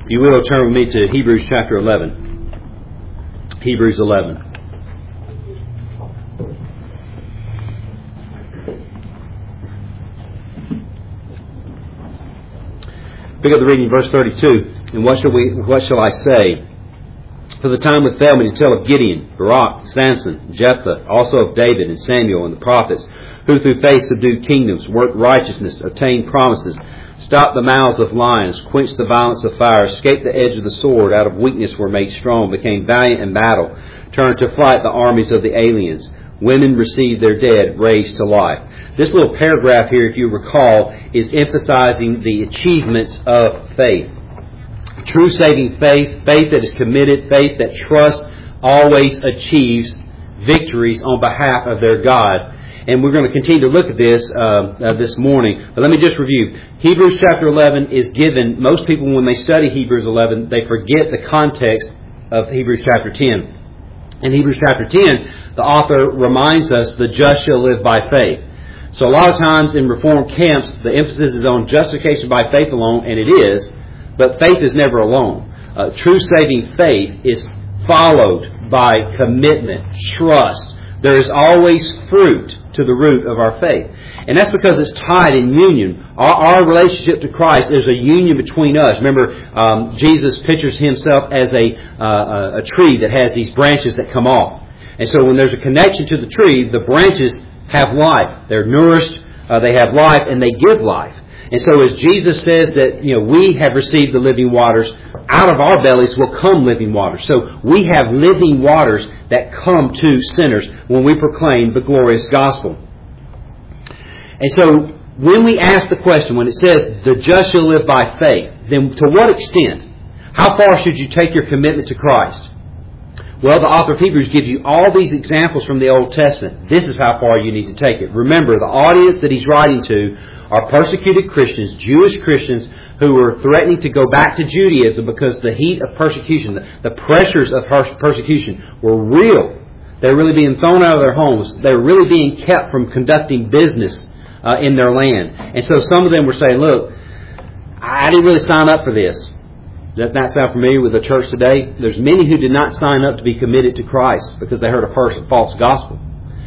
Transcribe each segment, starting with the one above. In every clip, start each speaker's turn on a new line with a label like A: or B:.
A: You will turn with me to Hebrews chapter 11. Hebrews 11. Pick up the reading, verse 32. And what shall I say? For the time would fail me to tell of Gideon, Barak, Samson, Jephthah, also of David and Samuel and the prophets, who through faith subdued kingdoms, worked righteousness, obtained promises, stopped the mouths of lions, quenched the violence of fire, escaped the edge of the sword, out of weakness were made strong, became valiant in battle, turned to flight the armies of the aliens. Women received their dead, raised to life. This little paragraph here, if you recall, is emphasizing the achievements of faith. True saving faith, faith that is committed, faith that trusts, always achieves victories on behalf of their God. And we're going to continue to look at this morning. But let me just review. Hebrews chapter 11 is given, most people when they study Hebrews 11, they forget the context of Hebrews chapter 10. In Hebrews chapter 10, the author reminds us the just shall live by faith. So a lot of times in Reformed camps, the emphasis is on justification by faith alone, and it is, but faith is never alone. True saving faith is followed by commitment, trust. There is always fruit to the root of our faith. And that's because it's tied in union. Our relationship to Christ is a union between us. Remember, Jesus pictures himself as a tree that has these branches that come off. And so when there's a connection to the tree, the branches have life. They're nourished, they have life, and they give life. And so as Jesus says that, we have received the living waters, out of our bellies will come living waters. So we have living waters that come to sinners when we proclaim the glorious gospel. And so when we ask the question, when it says the just shall live by faith, then to what extent? How far should you take your commitment to Christ? Well, the author of Hebrews gives you all these examples from the Old Testament. This is how far you need to take it. Remember, the audience that he's writing to are persecuted Christians, Jewish Christians, who were threatening to go back to Judaism because the heat of persecution, the pressures of persecution were real. They were really being thrown out of their homes. They were really being kept from conducting business in their land. And so some of them were saying, look, I didn't really sign up for this. Does that sound familiar with the church today? There's many who did not sign up to be committed to Christ because they heard a false gospel.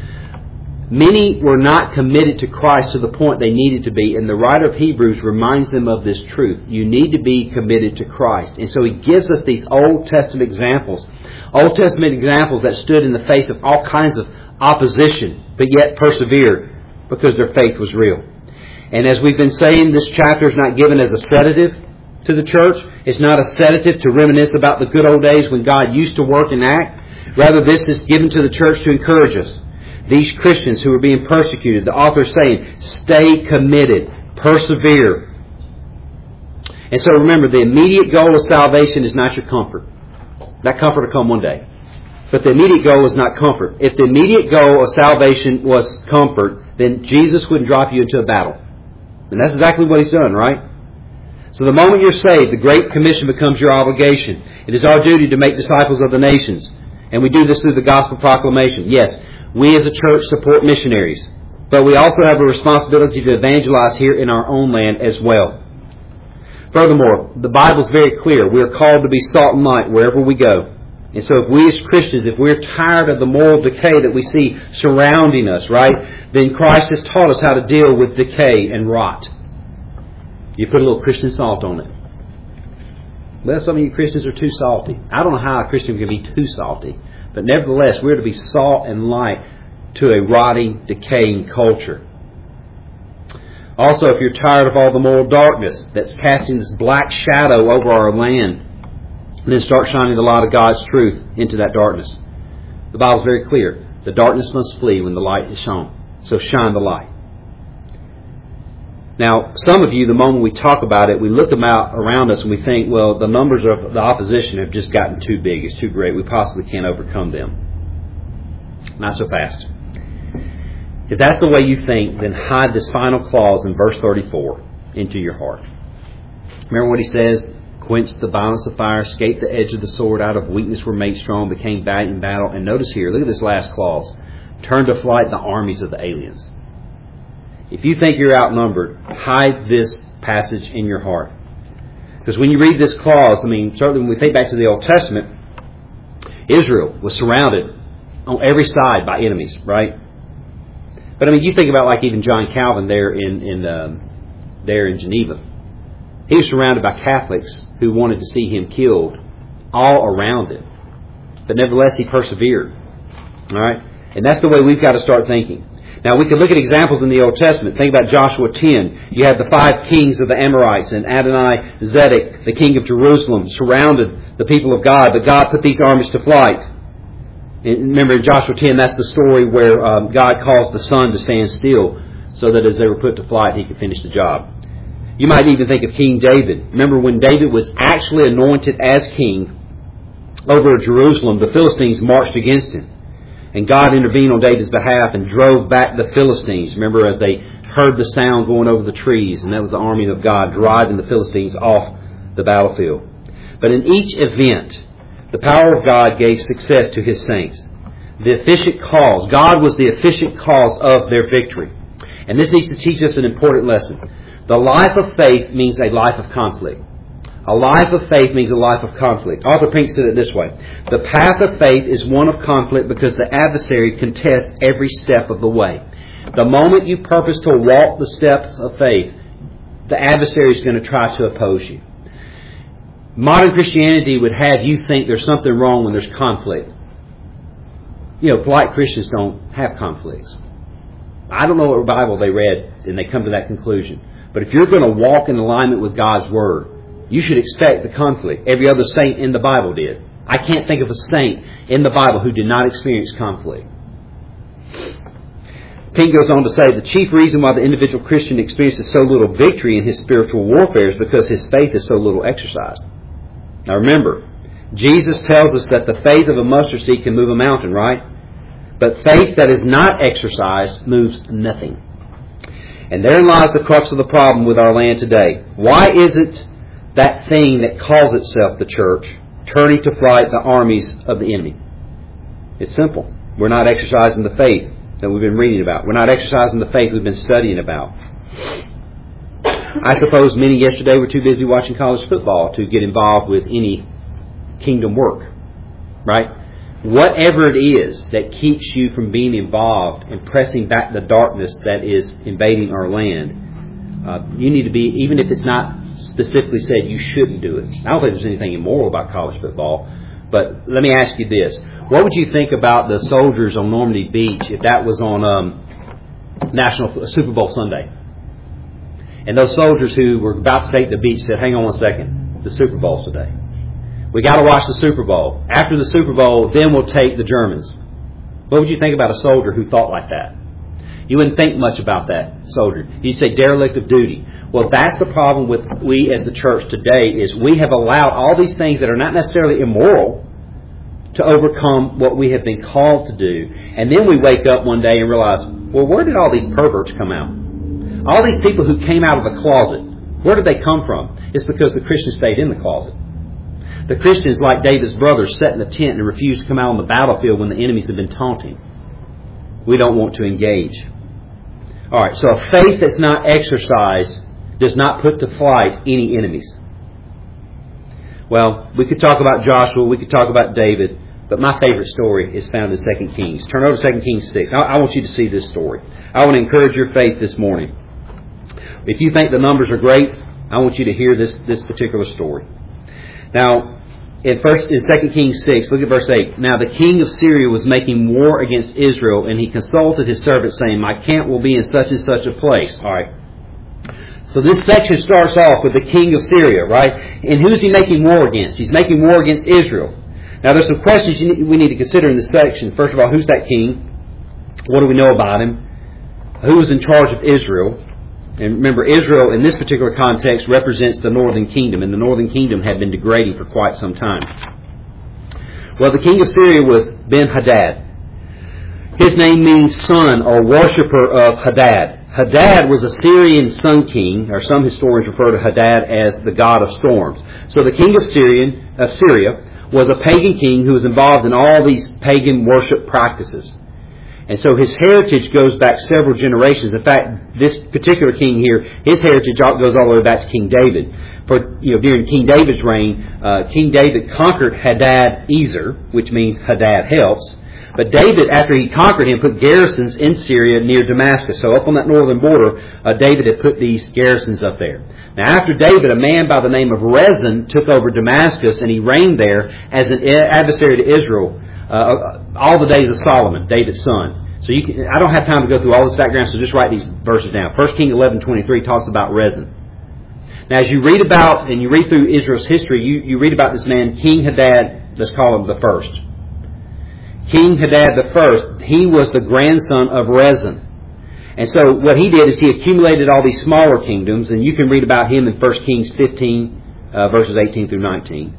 A: Many were not committed to Christ to the point they needed to be, and the writer of Hebrews reminds them of this truth. You need to be committed to Christ. And so he gives us these Old Testament examples. Old Testament examples that stood in the face of all kinds of opposition, but yet persevered because their faith was real. And as we've been saying, this chapter is not given as a sedative to the church. It's not a sedative to reminisce about the good old days when God used to work and act. Rather, this is given to the church to encourage us. These Christians who are being persecuted, the author is saying, stay committed, persevere. And so remember, the immediate goal of salvation is not your comfort. That comfort will come one day. But the immediate goal is not comfort. If the immediate goal of salvation was comfort, then Jesus wouldn't drop you into a battle. And that's exactly what He's done, right? So the moment you're saved, the Great Commission becomes your obligation. It is our duty to make disciples of the nations. And we do this through the gospel proclamation. Yes, we as a church support missionaries. But we also have a responsibility to evangelize here in our own land as well. Furthermore, the Bible is very clear. We are called to be salt and light wherever we go. And so if we as Christians, if we're tired of the moral decay that we see surrounding us, right, then Christ has taught us how to deal with decay and rot. You put a little Christian salt on it. Well, some of you Christians are too salty. I don't know how a Christian can be too salty. But nevertheless, we're to be salt and light to a rotting, decaying culture. Also, if you're tired of all the moral darkness that's casting this black shadow over our land, then start shining the light of God's truth into that darkness. The Bible's very clear. The darkness must flee when the light is shown. So shine the light. Now, some of you, the moment we talk about it, we look around us and we think, well, the numbers of the opposition have just gotten too big. It's too great. We possibly can't overcome them. Not so fast. If that's the way you think, then hide this final clause in verse 34 into your heart. Remember what he says? Quenched the violence of fire, escaped the edge of the sword, out of weakness were made strong, became valiant in battle. And notice here, look at this last clause. Turned to flight the armies of the aliens. If you think you're outnumbered, hide this passage in your heart. Because when you read this clause, I mean, certainly when we think back to the Old Testament, Israel was surrounded on every side by enemies, right? But I mean, you think about like even John Calvin there in Geneva. He was surrounded by Catholics who wanted to see him killed all around him. But nevertheless, he persevered. All right? And that's the way we've got to start thinking. Now, we can look at examples in the Old Testament. Think about Joshua 10. You have the 5 kings of the Amorites, and Adonai-Zedek, the king of Jerusalem, surrounded the people of God. But God put these armies to flight. And remember, in Joshua 10, that's the story where God caused the sun to stand still so that as they were put to flight, he could finish the job. You might even think of King David. Remember, when David was actually anointed as king over Jerusalem, the Philistines marched against him. And God intervened on David's behalf and drove back the Philistines. Remember, as they heard the sound going over the trees, and that was the army of God driving the Philistines off the battlefield. But in each event, the power of God gave success to His saints. The efficient cause, God was the efficient cause of their victory. And this needs to teach us an important lesson. The life of faith means a life of conflict. A life of faith means a life of conflict. Arthur Pink said it this way. The path of faith is one of conflict because the adversary contests every step of the way. The moment you purpose to walk the steps of faith, the adversary is going to try to oppose you. Modern Christianity would have you think there's something wrong when there's conflict. You know, polite Christians don't have conflicts. I don't know what Bible they read and they come to that conclusion. But if you're going to walk in alignment with God's Word, you should expect the conflict. Every other saint in the Bible did. I can't think of a saint in the Bible who did not experience conflict. Pink goes on to say, the chief reason why the individual Christian experiences so little victory in his spiritual warfare is because his faith is so little exercised. Now remember, Jesus tells us that the faith of a mustard seed can move a mountain, right? But faith that is not exercised moves nothing. And therein lies the crux of the problem with our land today. Why is it that thing that calls itself the church turning to flight the armies of the enemy? It's simple. We're not exercising the faith that we've been reading about. We're not exercising the faith we've been studying about. I suppose many yesterday were too busy watching college football to get involved with any kingdom work. Right? Whatever it is that keeps you from being involved and pressing back the darkness that is invading our land, you need to be, even if it's not specifically said you shouldn't do it. I don't think there's anything immoral about college football, but let me ask you this. What would you think about the soldiers on Normandy Beach if that was on Super Bowl Sunday? And those soldiers who were about to take the beach said, hang on one second, the Super Bowl's today. We got to watch the Super Bowl. After the Super Bowl, then we'll take the Germans. What would you think about a soldier who thought like that? You wouldn't think much about that soldier. You'd say derelict of duty. Well, that's the problem with we as the church today, is we have allowed all these things that are not necessarily immoral to overcome what we have been called to do. And then we wake up one day and realize, well, where did all these perverts come out? All these people who came out of the closet, where did they come from? It's because the Christians stayed in the closet. The Christians, like David's brothers, sat in the tent and refused to come out on the battlefield when the enemies had been taunting. We don't want to engage. All right, so a faith that's not exercised does not put to flight any enemies. Well, we could talk about Joshua, we could talk about David, but my favorite story is found in 2 Kings. Turn over to 2 Kings 6. I want you to see this story. I want to encourage your faith this morning. If you think the numbers are great, I want you to hear this particular story. Now, in 2 Kings 6, look at verse 8. Now the king of Syria was making war against Israel, and he consulted his servant, saying, my camp will be in such and such a place. All right. So this section starts off with the king of Syria, right? And who's he making war against? He's making war against Israel. Now there's some questions we need to consider in this section. First of all, who's that king? What do we know about him? Who was in charge of Israel? And remember, Israel in this particular context represents the northern kingdom, and the northern kingdom had been degrading for quite some time. Well, the king of Syria was Ben-Hadad. His name means son or worshipper of Hadad. Hadad was a Syrian sun king, or some historians refer to Hadad as the god of storms. So the king of Syria was a pagan king who was involved in all these pagan worship practices. And so his heritage goes back several generations. In fact, this particular king here, his heritage goes all the way back to King David. For during King David's reign, King David conquered Hadad-ezer, which means Hadad helps. But David, after he conquered him, put garrisons in Syria near Damascus. So up on that northern border, David had put these garrisons up there. Now after David, a man by the name of Rezin took over Damascus, and he reigned there as an adversary to Israel all the days of Solomon, David's son. So I don't have time to go through all this background, so just write these verses down. 1 King 11:23 talks about Rezin. Now as you read about, and you read through Israel's history, you read about this man, King Hadad, let's call him the first. King Hadad the first, he was the grandson of Rezin. And so what he did is he accumulated all these smaller kingdoms, and you can read about him in 1 Kings 15, verses 18 through 19.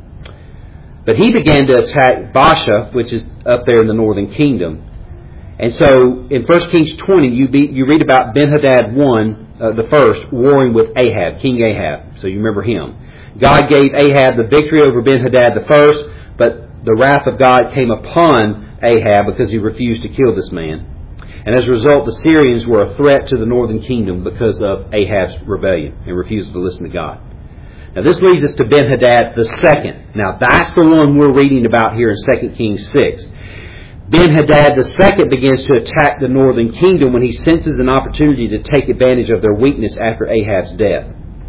A: But he began to attack Baasha, which is up there in the northern kingdom. And so in 1 Kings 20, you read about Ben-Hadad I, the first, warring with Ahab, King Ahab. So you remember him. God gave Ahab the victory over Ben-Hadad the first, but the wrath of God came upon Ahab because he refused to kill this man. And as a result, the Syrians were a threat to the northern kingdom because of Ahab's rebellion and refusal to listen to God. Now this leads us to Ben-Hadad the second. Now that's the one we're reading about here in 2 Kings 6. Ben-Hadad the second begins to attack the northern kingdom when he senses an opportunity to take advantage of their weakness after Ahab's death.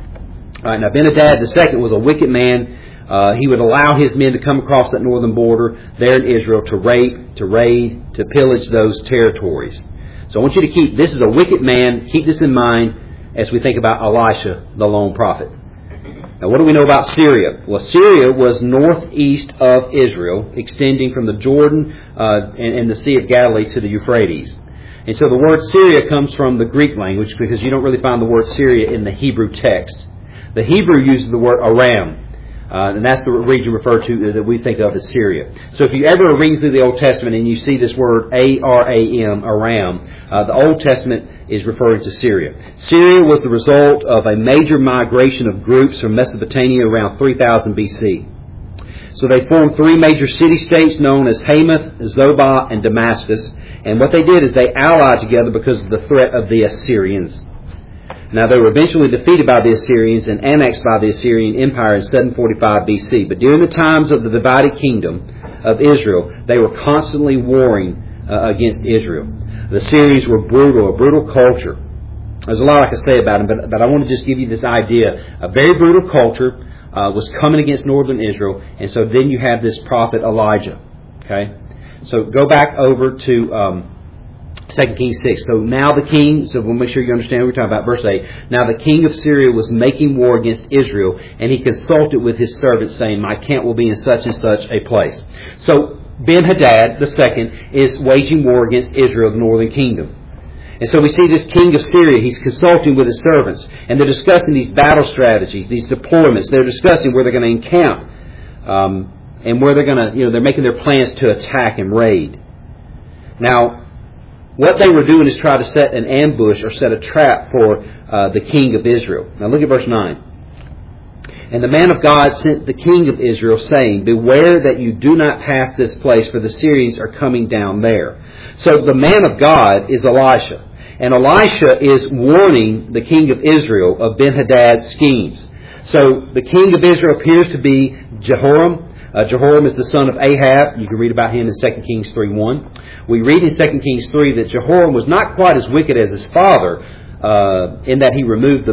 A: All right, now Ben-Hadad the second was a wicked man. He would allow his men to come across that northern border there in Israel to rape, to raid, to pillage those territories. So I want you to keep, this is a wicked man, keep this in mind as we think about Elisha, the lone prophet. Now what do we know about Syria? Well, Syria was northeast of Israel, extending from the Jordan and the Sea of Galilee to the Euphrates. And so the word Syria comes from the Greek language because you don't really find the word Syria in the Hebrew text. The Hebrew uses the word Aram. And that's the region referred to that we think of as Syria. So if you ever read through the Old Testament and you see this word Aram, Aram, the Old Testament is referring to Syria. Syria was the result of a major migration of groups from Mesopotamia around 3000 BC. So they formed three major city-states known as Hamath, Zobah, and Damascus. And what they did is they allied together because of the threat of the Assyrians. Now, they were eventually defeated by the Assyrians and annexed by the Assyrian Empire in 745 BC. But during the times of the divided kingdom of Israel, they were constantly warring against Israel. The Assyrians were brutal, a brutal culture. There's a lot I could say about them, but I want to just give you this idea. A very brutal culture was coming against northern Israel, and so then you have this prophet Elijah. Okay? So go back over to 2 Kings 6. So now the king, so we'll make sure you understand what we're talking about. Verse 8. Now the king of Syria was making war against Israel, and he consulted with his servants, saying, my camp will be in such and such a place. So Ben-Hadad the second is waging war against Israel, the northern kingdom. And so we see this king of Syria, he's consulting with his servants, and they're discussing these battle strategies, these deployments. They're discussing where they're going to encamp, and where they're going to, they're making their plans to attack and raid. Now, what they were doing is try to set an ambush or set a trap for the king of Israel. Now look at verse 9. And the man of God sent the king of Israel, saying, beware that you do not pass this place, for the Syrians are coming down there. So the man of God is Elisha. And Elisha is warning the king of Israel of Ben-Hadad's schemes. So the king of Israel appears to be Jehoram. Jehoram is the son of Ahab. You can read about him in 2 Kings 3:1. We read in 2 Kings 3 that Jehoram was not quite as wicked as his father in that he removed the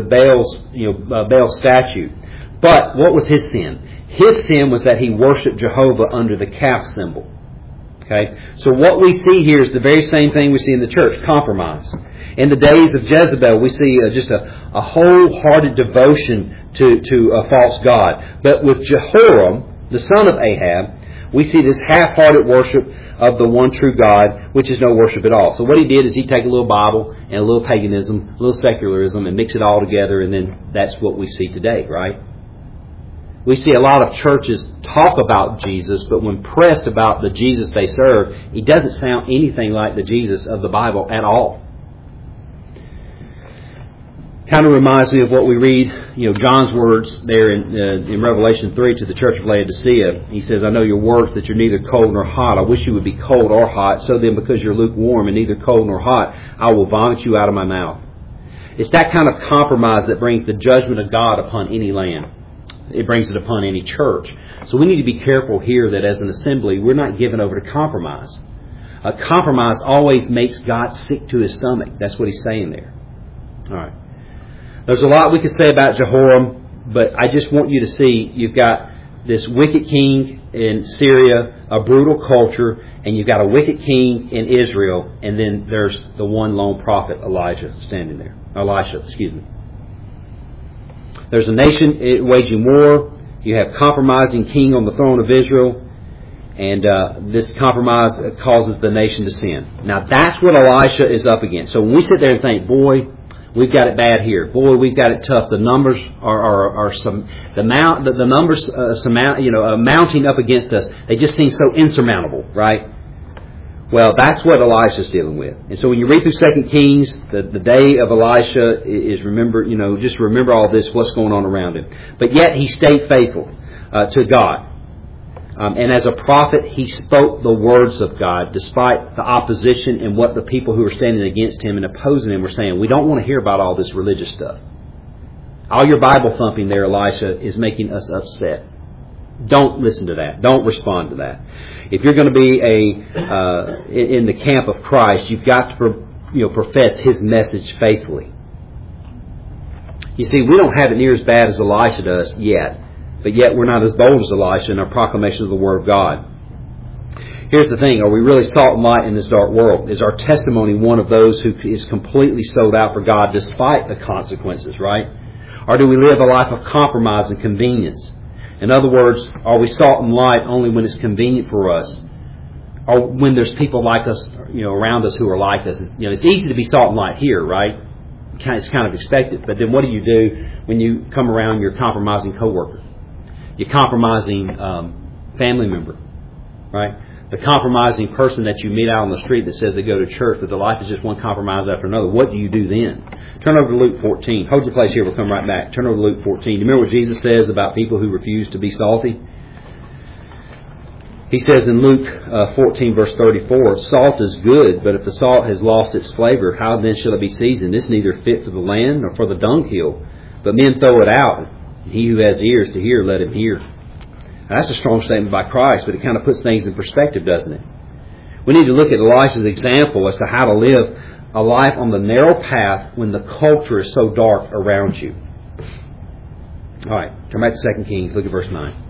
A: Baal statue. But what was his sin? His sin was that he worshipped Jehovah under the calf symbol. Okay? So what we see here is the very same thing we see in the church, compromise. In the days of Jezebel, we see just a wholehearted devotion to a false god. But with Jehoram, the son of Ahab, we see this half-hearted worship of the one true God, which is no worship at all. So what he did is he take a little Bible and a little paganism, a little secularism, and mix it all together, and then that's what we see today, right? We see a lot of churches talk about Jesus, but when pressed about the Jesus they serve, he doesn't sound anything like the Jesus of the Bible at all. Kind of reminds me of what we read, John's words there in Revelation 3 to the church of Laodicea. He says, I know your works, that you're neither cold nor hot. I wish you would be cold or hot. So then, because you're lukewarm and neither cold nor hot, I will vomit you out of my mouth. It's that kind of compromise that brings the judgment of God upon any land. It brings it upon any church. So we need to be careful here that as an assembly, we're not given over to compromise. A compromise always makes God sick to his stomach. That's what he's saying there. All right. There's a lot we could say about Jehoram, but I just want you to see you've got this wicked king in Syria, a brutal culture, and you've got a wicked king in Israel, and then there's the one lone prophet, Elisha, standing there. There's a nation waging war. You have compromising king on the throne of Israel, and this compromise causes the nation to sin. Now that's what Elisha is up against. So when we sit there and think, boy, we've got it bad here. Boy, we've got it tough. The numbers mounting up against us. They just seem so insurmountable, right? Well, that's what Elisha's dealing with. And so when you read through 2 Kings, the day of Elisha is just remember all this, what's going on around him. But yet he stayed faithful to God. And as a prophet, he spoke the words of God despite the opposition and what the people who were standing against him and opposing him were saying. We don't want to hear about all this religious stuff. All your Bible thumping there, Elisha, is making us upset. Don't listen to that. Don't respond to that. If you're going to be in the camp of Christ, you've got to profess his message faithfully. You see, we don't have it near as bad as Elisha does yet. But yet we're not as bold as Elisha in our proclamation of the Word of God. Here's the thing. Are we really salt and light in this dark world? Is our testimony one of those who is completely sold out for God despite the consequences, right? Or do we live a life of compromise and convenience? In other words, are we salt and light only when it's convenient for us? Or when there's people like us, around us who are like us? It's easy to be salt and light here, right? It's kind of expected. But then what do you do when you come around your compromising coworker? Your compromising family member, right? The compromising person that you meet out on the street that says they go to church, but their life is just one compromise after another. What do you do then? Turn over to Luke 14. Hold your place here. We'll come right back. Turn over to Luke 14. Do you remember what Jesus says about people who refuse to be salty? He says in Luke 14, verse 34, salt is good, but if the salt has lost its flavor, how then shall it be seasoned? It's neither fit for the land nor for the dunghill, but men throw it out. He who has ears to hear, let him hear. Now, that's a strong statement by Christ, but it kind of puts things in perspective, doesn't it? We need to look at Elisha's example as to how to live a life on the narrow path when the culture is so dark around you. All right, turn back to 2 Kings. Look at verse 9.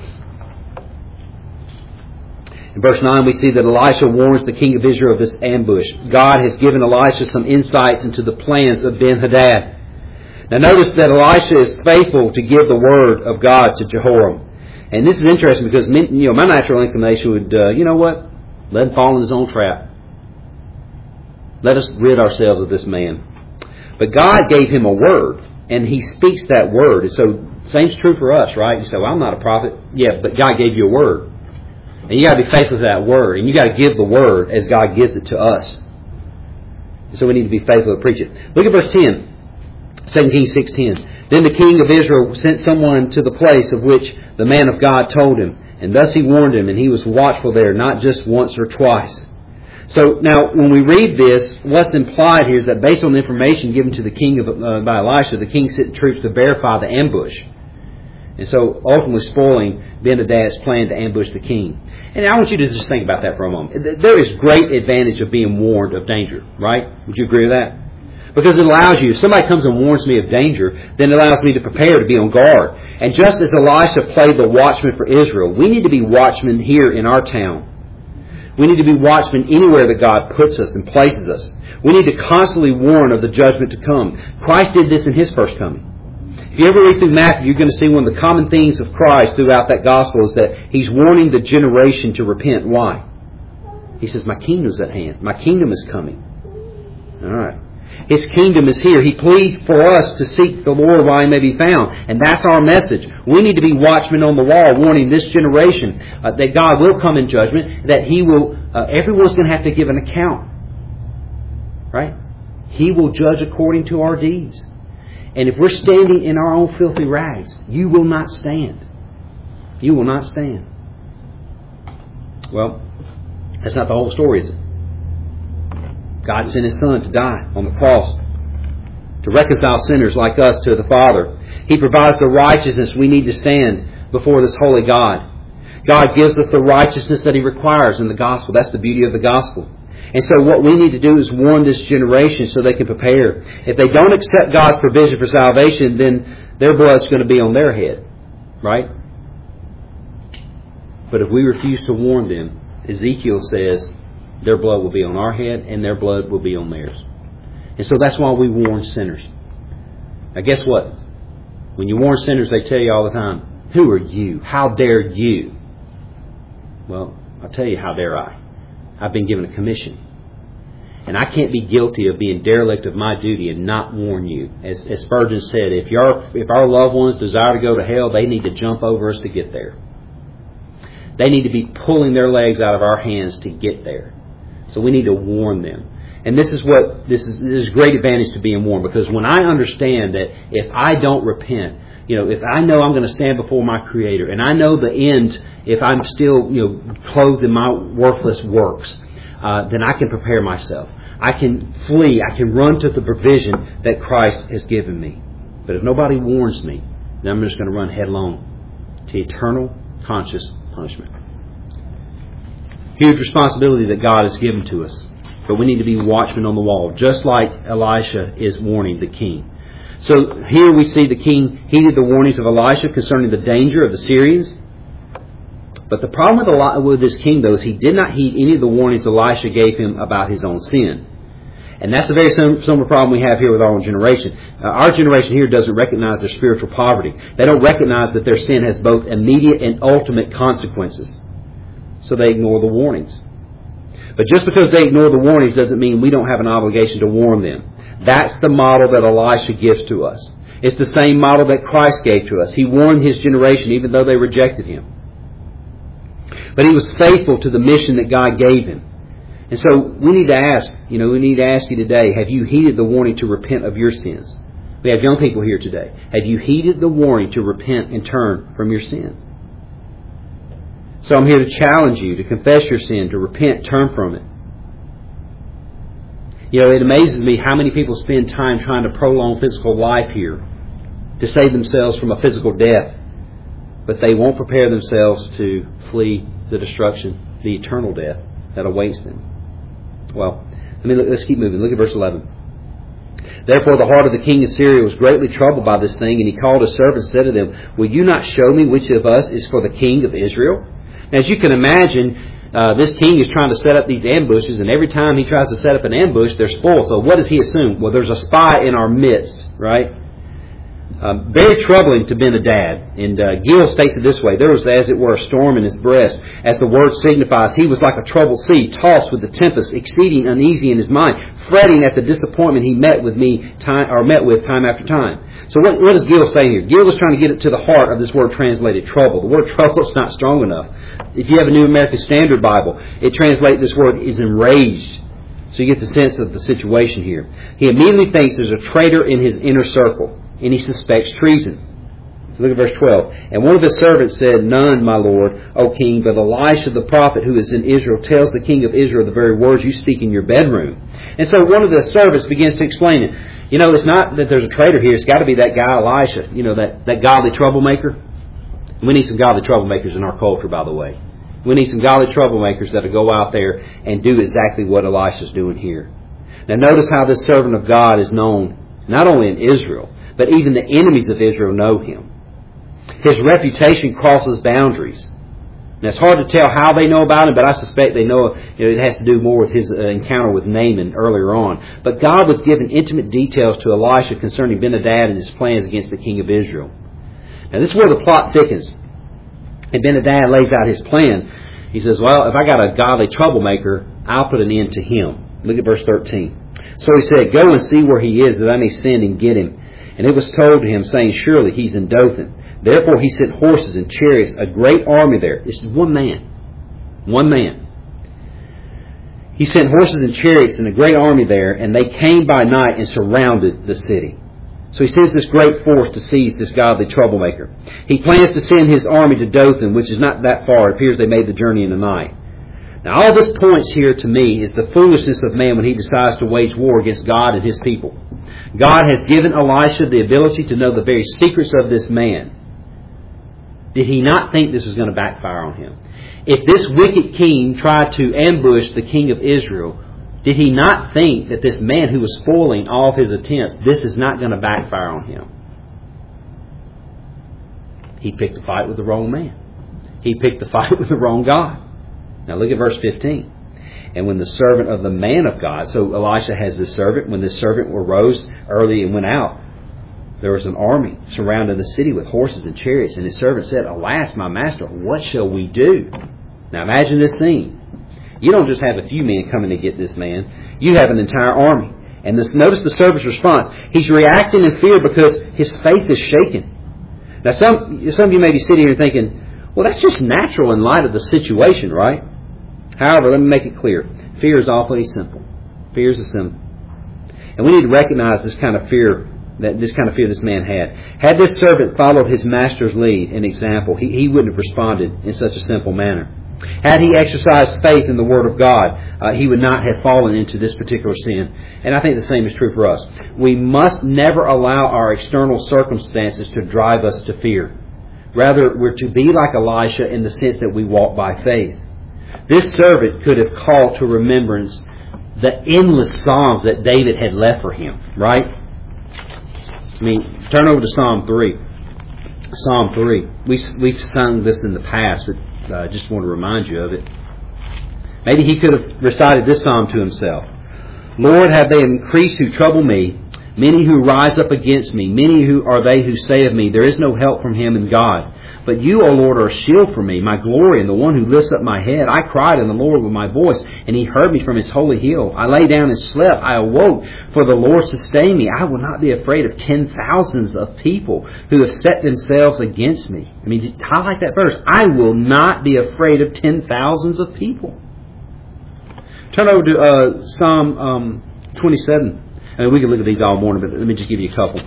A: In verse 9, we see that Elisha warns the king of Israel of this ambush. God has given Elisha some insights into the plans of Ben-Hadad. Now notice that Elisha is faithful to give the word of God to Jehoram. And this is interesting because my natural inclination would, let him fall in his own trap. Let us rid ourselves of this man. But God gave him a word, and he speaks that word. And so, same's true for us, right? You say, well, I'm not a prophet. Yeah, but God gave you a word. And you got to be faithful to that word. And you got to give the word as God gives it to us. So we need to be faithful to preach it. Look at verse 10. 2 Kings 6:10. Then the king of Israel sent someone to the place of which the man of God told him. And thus he warned him, and he was watchful there, not just once or twice. So now, when we read this, what's implied here is that based on the information given to the king by Elisha, the king sent troops to verify the ambush. And so, ultimately spoiling Ben-Hadad's plan to ambush the king. And I want you to just think about that for a moment. There is great advantage of being warned of danger, right? Would you agree with that? Because it allows you, if somebody comes and warns me of danger, then it allows me to prepare to be on guard. And just as Elisha played the watchman for Israel, we need to be watchmen here in our town. We need to be watchmen anywhere that God puts us and places us. We need to constantly warn of the judgment to come. Christ did this in His first coming. If you ever read through Matthew, you're going to see one of the common themes of Christ throughout that gospel is that He's warning the generation to repent. Why? He says, my kingdom's at hand. My kingdom is coming. All right. His kingdom is here. He pleads for us to seek the Lord while He may be found. And that's our message. We need to be watchmen on the wall, warning this generation that God will come in judgment, that He will, everyone's going to have to give an account. Right? He will judge according to our deeds. And if we're standing in our own filthy rags, you will not stand. You will not stand. Well, that's not the whole story, is it? God sent His Son to die on the cross to reconcile sinners like us to the Father. He provides the righteousness we need to stand before this holy God. God gives us the righteousness that He requires in the gospel. That's the beauty of the gospel. And so what we need to do is warn this generation so they can prepare. If they don't accept God's provision for salvation, then their blood's going to be on their head. Right? But if we refuse to warn them, Ezekiel says their blood will be on our head and their blood will be on theirs. And so that's why we warn sinners. Now guess what? When you warn sinners, they tell you all the time, who are you? How dare you? Well, I'll tell you, how dare I? I've been given a commission. And I can't be guilty of being derelict of my duty and not warn you. As Spurgeon said, if our loved ones desire to go to hell, they need to jump over us to get there. They need to be pulling their legs out of our hands to get there. So we need to warn them. And this is great advantage to being warned, because when I understand that if I don't repent, if I know I'm going to stand before my Creator, and I know the end, if I'm still clothed in my worthless works, then I can prepare myself. I can flee. I can run to the provision that Christ has given me. But if nobody warns me, then I'm just going to run headlong to eternal conscious punishment. Huge responsibility that God has given to us. But we need to be watchmen on the wall, just like Elisha is warning the king. So here we see the king heeded the warnings of Elisha concerning the danger of the Syrians. But the problem with this king, though, is he did not heed any of the warnings Elisha gave him about his own sin. And that's the very similar problem we have here with our own generation. Our generation here doesn't recognize their spiritual poverty. They don't recognize that their sin has both immediate and ultimate consequences. So they ignore the warnings. But just because they ignore the warnings doesn't mean we don't have an obligation to warn them. That's the model that Elisha gives to us. It's the same model that Christ gave to us. He warned His generation even though they rejected Him. But He was faithful to the mission that God gave Him. And so we need to ask you today, have you heeded the warning to repent of your sins? We have young people here today. Have you heeded the warning to repent and turn from your sin? So I'm here to challenge you to confess your sin, to repent, turn from it. It amazes me how many people spend time trying to prolong physical life here to save themselves from a physical death, but they won't prepare themselves to flee the destruction, the eternal death that awaits them. Well, let's keep moving. Look at verse 11. Therefore the heart of the king of Syria was greatly troubled by this thing, and he called his servants and said to them, Will you not show me which of us is for the king of Israel? Now, as you can imagine, this king is trying to set up these ambushes, and every time he tries to set up an ambush, they're spoiled. So what does he assume? Well, there's a spy in our midst, right? Very troubling to Ben-Hadad. And Gill states it this way: there was, as it were, a storm in his breast. As the word signifies, he was like a troubled sea, tossed with the tempest, exceeding uneasy in his mind, fretting at the disappointment he met with time after time. So what does Gill say here? Gill is trying to get it to the heart of this word translated trouble. The word trouble is not strong enough. If you have a New American Standard Bible, it translates this word is enraged. So you get the sense of the situation here. He immediately thinks there's a traitor in his inner circle, and he suspects treason. So look at verse 12. And one of his servants said, None, my lord, O king, but Elisha the prophet who is in Israel tells the king of Israel the very words you speak in your bedroom. And so one of the servants begins to explain it. It's not that there's a traitor here. It's got to be that guy Elisha, that godly troublemaker. We need some godly troublemakers in our culture, by the way. We need some godly troublemakers that will go out there and do exactly what Elisha's doing here. Now notice how this servant of God is known not only in Israel, but even the enemies of Israel know him. His reputation crosses boundaries. Now it's hard to tell how they know about him, but I suspect they know it has to do more with his encounter with Naaman earlier on. But God was giving intimate details to Elisha concerning Ben-Hadad and his plans against the king of Israel. Now this is where the plot thickens. And Ben-Hadad lays out his plan. He says, well, if I got a godly troublemaker, I'll put an end to him. Look at verse 13. So he said, Go and see where he is, that I may send and get him. And it was told to him, saying, Surely he's in Dothan. Therefore he sent horses and chariots, a great army there. This is one man. One man. He sent horses and chariots and a great army there, and they came by night and surrounded the city. So he sends this great force to seize this godly troublemaker. He plans to send his army to Dothan, which is not that far. It appears they made the journey in the night. Now all this points here to me is the foolishness of man when he decides to wage war against God and His people. God has given Elisha the ability to know the very secrets of this man. Did he not think this was going to backfire on him? If this wicked king tried to ambush the king of Israel, did he not think that this man who was spoiling all of his attempts, this is not going to backfire on him? He picked a fight with the wrong man. He picked the fight with the wrong God. Now look at verse 15. And when the servant of the man of God, so Elisha has this servant, when this servant arose early and went out, there was an army surrounding the city with horses and chariots. And his servant said, Alas, my master, what shall we do? Now imagine this scene. You don't just have a few men coming to get this man. You have an entire army. And notice the servant's response. He's reacting in fear because his faith is shaken. Now some of you may be sitting here thinking, well, that's just natural in light of the situation, right? However, let me make it clear. Fear is awfully simple. Fear is a symbol. And we need to recognize this kind of fear this man had. Had this servant followed his master's lead and example, he wouldn't have responded in such a simple manner. Had he exercised faith in the Word of God, he would not have fallen into this particular sin. And I think the same is true for us. We must never allow our external circumstances to drive us to fear. Rather, we're to be like Elisha in the sense that we walk by faith. This servant could have called to remembrance the endless Psalms that David had left for him, right? I mean, turn over to Psalm 3. Psalm 3. We've sung this in the past, but I just want to remind you of it. Maybe he could have recited this psalm to himself. Lord, have they increased who trouble me? Many who rise up against me. Many who are they who say of me, there is no help from him in God. But you, O Lord, are a shield for me, my glory, and the one who lifts up my head. I cried in the Lord with my voice, and He heard me from His holy hill. I lay down and slept. I awoke, for the Lord sustained me. I will not be afraid of 10,000s of people who have set themselves against me. I mean, highlight that verse. I will not be afraid of 10,000s of people. Turn over to Psalm 27. I mean, we can look at these all morning, but let me just give you a couple.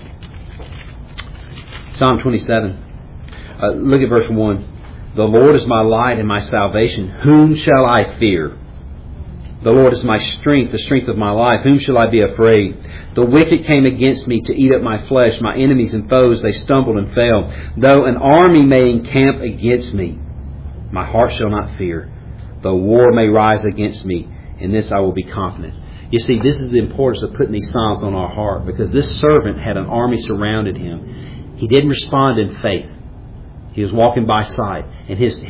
A: Psalm 27. Look at verse 1. The Lord is my light and my salvation. Whom shall I fear? The Lord is my strength, the strength of my life. Whom shall I be afraid? The wicked came against me to eat up my flesh. My enemies and foes, they stumbled and fell. Though an army may encamp against me, my heart shall not fear. Though war may rise against me, in this I will be confident. You see, this is the importance of putting these Psalms on our heart, because this servant had an army surrounded him. He didn't respond in faith. He was walking by sight, and his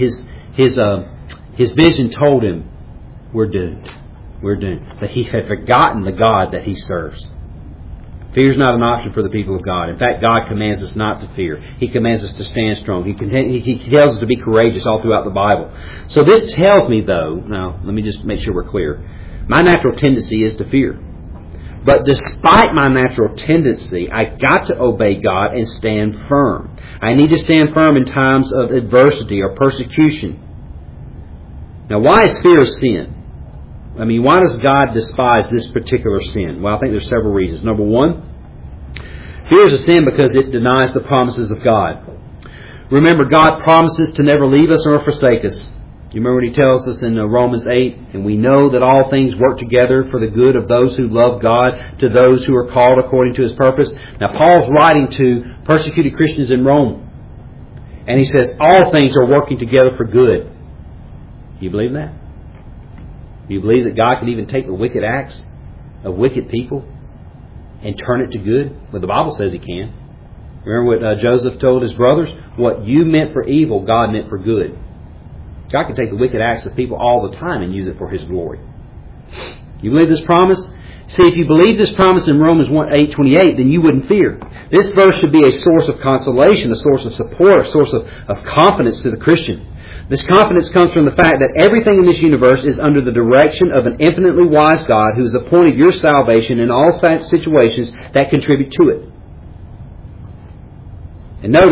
A: vision told him, "We're doomed. We're doomed." But he had forgotten the God that he serves. Fear is not an option for the people of God. In fact, God commands us not to fear. He commands us to stand strong. He tells us to be courageous all throughout the Bible. So this tells me, though, now let me just make sure we're clear. My natural tendency is to fear. But despite my natural tendency, I got to obey God and stand firm. I need to stand firm in times of adversity or persecution. Now, why is fear a sin? I mean, why does God despise this particular sin? Well, I think there's several reasons. Number one, fear is a sin because it denies the promises of God. Remember, God promises to never leave us or forsake us. You remember what He tells us in Romans 8? And we know that all things work together for the good of those who love God, to those who are called according to His purpose. Now, Paul's writing to persecuted Christians in Rome. And he says, all things are working together for good. Do you believe that? Do you believe that God can even take the wicked acts of wicked people and turn it to good? Well, the Bible says He can. Remember what Joseph told his brothers? What you meant for evil, God meant for good. God can take the wicked acts of people all the time and use it for His glory. You believe this promise? See, if you believe this promise in Romans 8:28, then you wouldn't fear. This verse should be a source of consolation, a source of support, a source of confidence to the Christian. This confidence comes from the fact that everything in this universe is under the direction of an infinitely wise God who has appointed your salvation in all situations that contribute to it. And notice,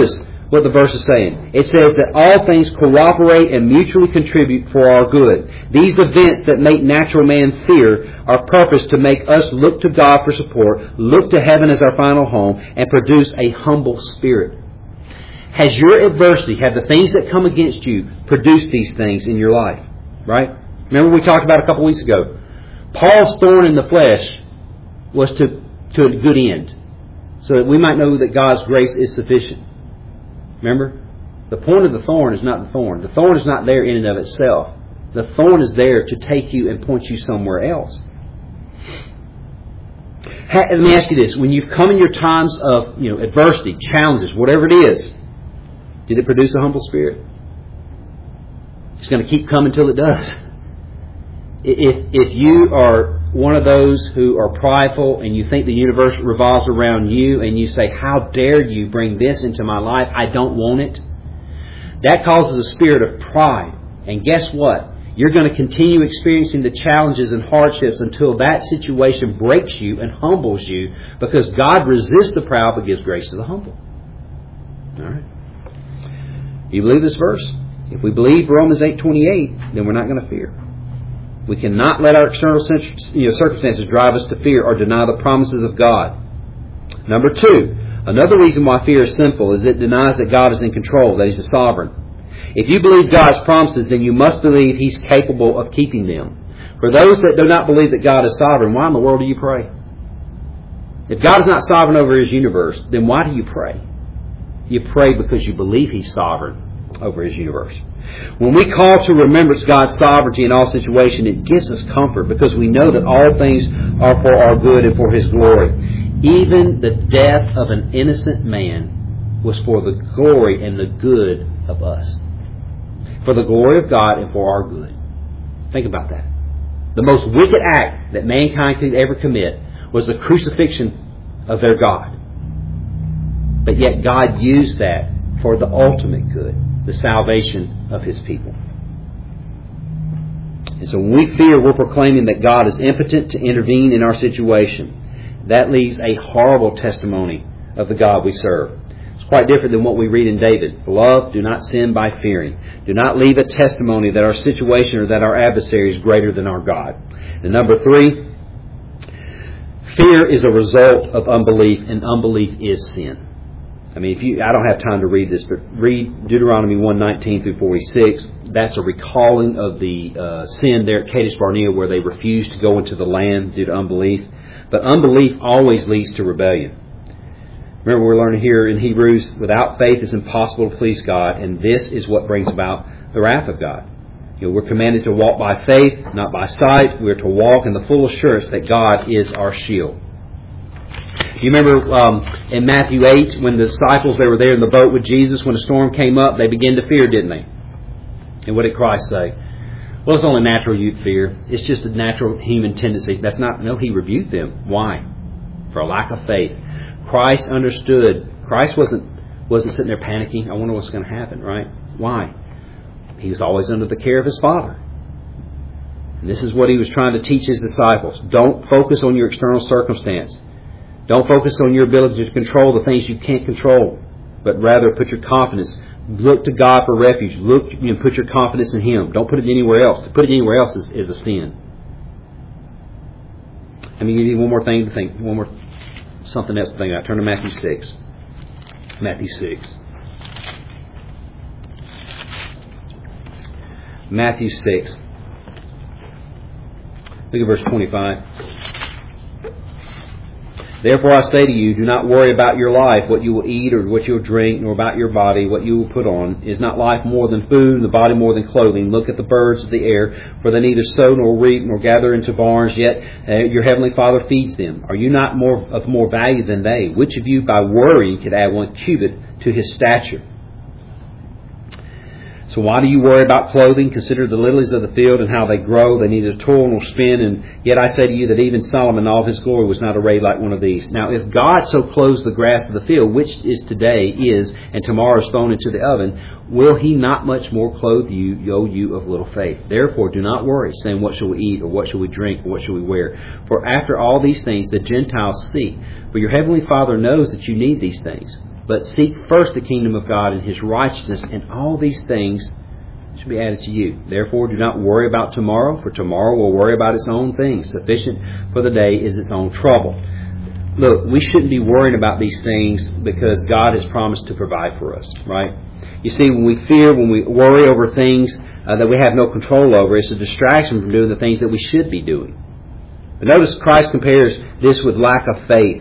A: what the verse is saying. It says that all things cooperate and mutually contribute for our good. These events that make natural man fear are purposed to make us look to God for support, look to heaven as our final home, and produce a humble spirit. Has your adversity, have the things that come against you, produced these things in your life? Right? Remember we talked about a couple weeks ago. Paul's thorn in the flesh was to a good end, so that we might know that God's grace is sufficient. Remember? The point of the thorn is not the thorn. The thorn is not there in and of itself. The thorn is there to take you and point you somewhere else. Let me ask you this. When you've come in your times of adversity, challenges, whatever it is, did it produce a humble spirit? It's going to keep coming till it does. If you are one of those who are prideful and you think the universe revolves around you and you say, how dare you bring this into my life? I don't want it. That causes a spirit of pride. And guess what? You're going to continue experiencing the challenges and hardships until that situation breaks you and humbles you, because God resists the proud but gives grace to the humble. All right. You believe this verse? If we believe Romans 8:28, then we're not going to fear. We cannot let our external circumstances drive us to fear or deny the promises of God. Number two, another reason why fear is sinful is it denies that God is in control, that He's a sovereign. If you believe God's promises, then you must believe He's capable of keeping them. For those that do not believe that God is sovereign, why in the world do you pray? If God is not sovereign over His universe, then why do you pray? You pray because you believe He's sovereign over His universe. When we call to remembrance God's sovereignty in all situations, it gives us comfort because we know that all things are for our good and for His glory. Even the death of an innocent man was for the glory and the good of us. For the glory of God and for our good. Think about that. The most wicked act that mankind could ever commit was the crucifixion of their God. But yet God used that for the ultimate good, the salvation of His people. And so when we fear, we're proclaiming that God is impotent to intervene in our situation. That leaves a horrible testimony of the God we serve. It's quite different than what we read in David. Beloved, do not sin by fearing. Do not leave a testimony that our situation or that our adversary is greater than our God. And number three, fear is a result of unbelief, and unbelief is sin. I mean, I don't have time to read this, but read Deuteronomy 1:19 through 46. That's a recalling of the sin there at Kadesh Barnea, where they refused to go into the land due to unbelief. But unbelief always leads to rebellion. Remember, we're learning here in Hebrews, without faith it's impossible to please God, and this is what brings about the wrath of God. We're commanded to walk by faith, not by sight. We're to walk in the full assurance that God is our shield. You remember in Matthew 8, when the disciples, they were there in the boat with Jesus, when a storm came up, they began to fear, didn't they? And what did Christ say? Well, it's only natural you'd fear. It's just a natural human tendency. No, He rebuked them. Why? For a lack of faith. Christ understood. Christ wasn't sitting there panicking. I wonder what's going to happen, right? Why? He was always under the care of His Father. And this is what He was trying to teach His disciples. Don't focus on your external circumstance. Don't focus on your ability to control the things you can't control, but rather put your confidence. Look to God for refuge. Put your confidence in Him. Don't put it anywhere else. To put it anywhere else is a sin. Let me give you one more thing to think. Something else to think about. Turn to Matthew 6. Matthew 6. Matthew 6. Look at verse 25. Therefore I say to you, do not worry about your life, what you will eat or what you will drink, nor about your body, what you will put on. Is not life more than food, and the body more than clothing? Look at the birds of the air, for they neither sow nor reap nor gather into barns, yet your heavenly Father feeds them. Are you not of more value than they? Which of you by worrying could add 1 cubit to his stature? So why do you worry about clothing? Consider the lilies of the field and how they grow. They neither toil nor spin. And yet I say to you that even Solomon in all his glory was not arrayed like one of these. Now if God so clothes the grass of the field, which is today, and tomorrow is thrown into the oven, will He not much more clothe you, O you of little faith? Therefore do not worry, saying, what shall we eat, or what shall we drink, or what shall we wear? For after all these things the Gentiles seek. For your heavenly Father knows that you need these things. But seek first the kingdom of God and His righteousness, and all these things should be added to you. Therefore, do not worry about tomorrow, for tomorrow will worry about its own things. Sufficient for the day is its own trouble. Look, we shouldn't be worrying about these things because God has promised to provide for us, right? You see, when we fear, when we worry over things that we have no control over, it's a distraction from doing the things that we should be doing. But notice Christ compares this with lack of faith.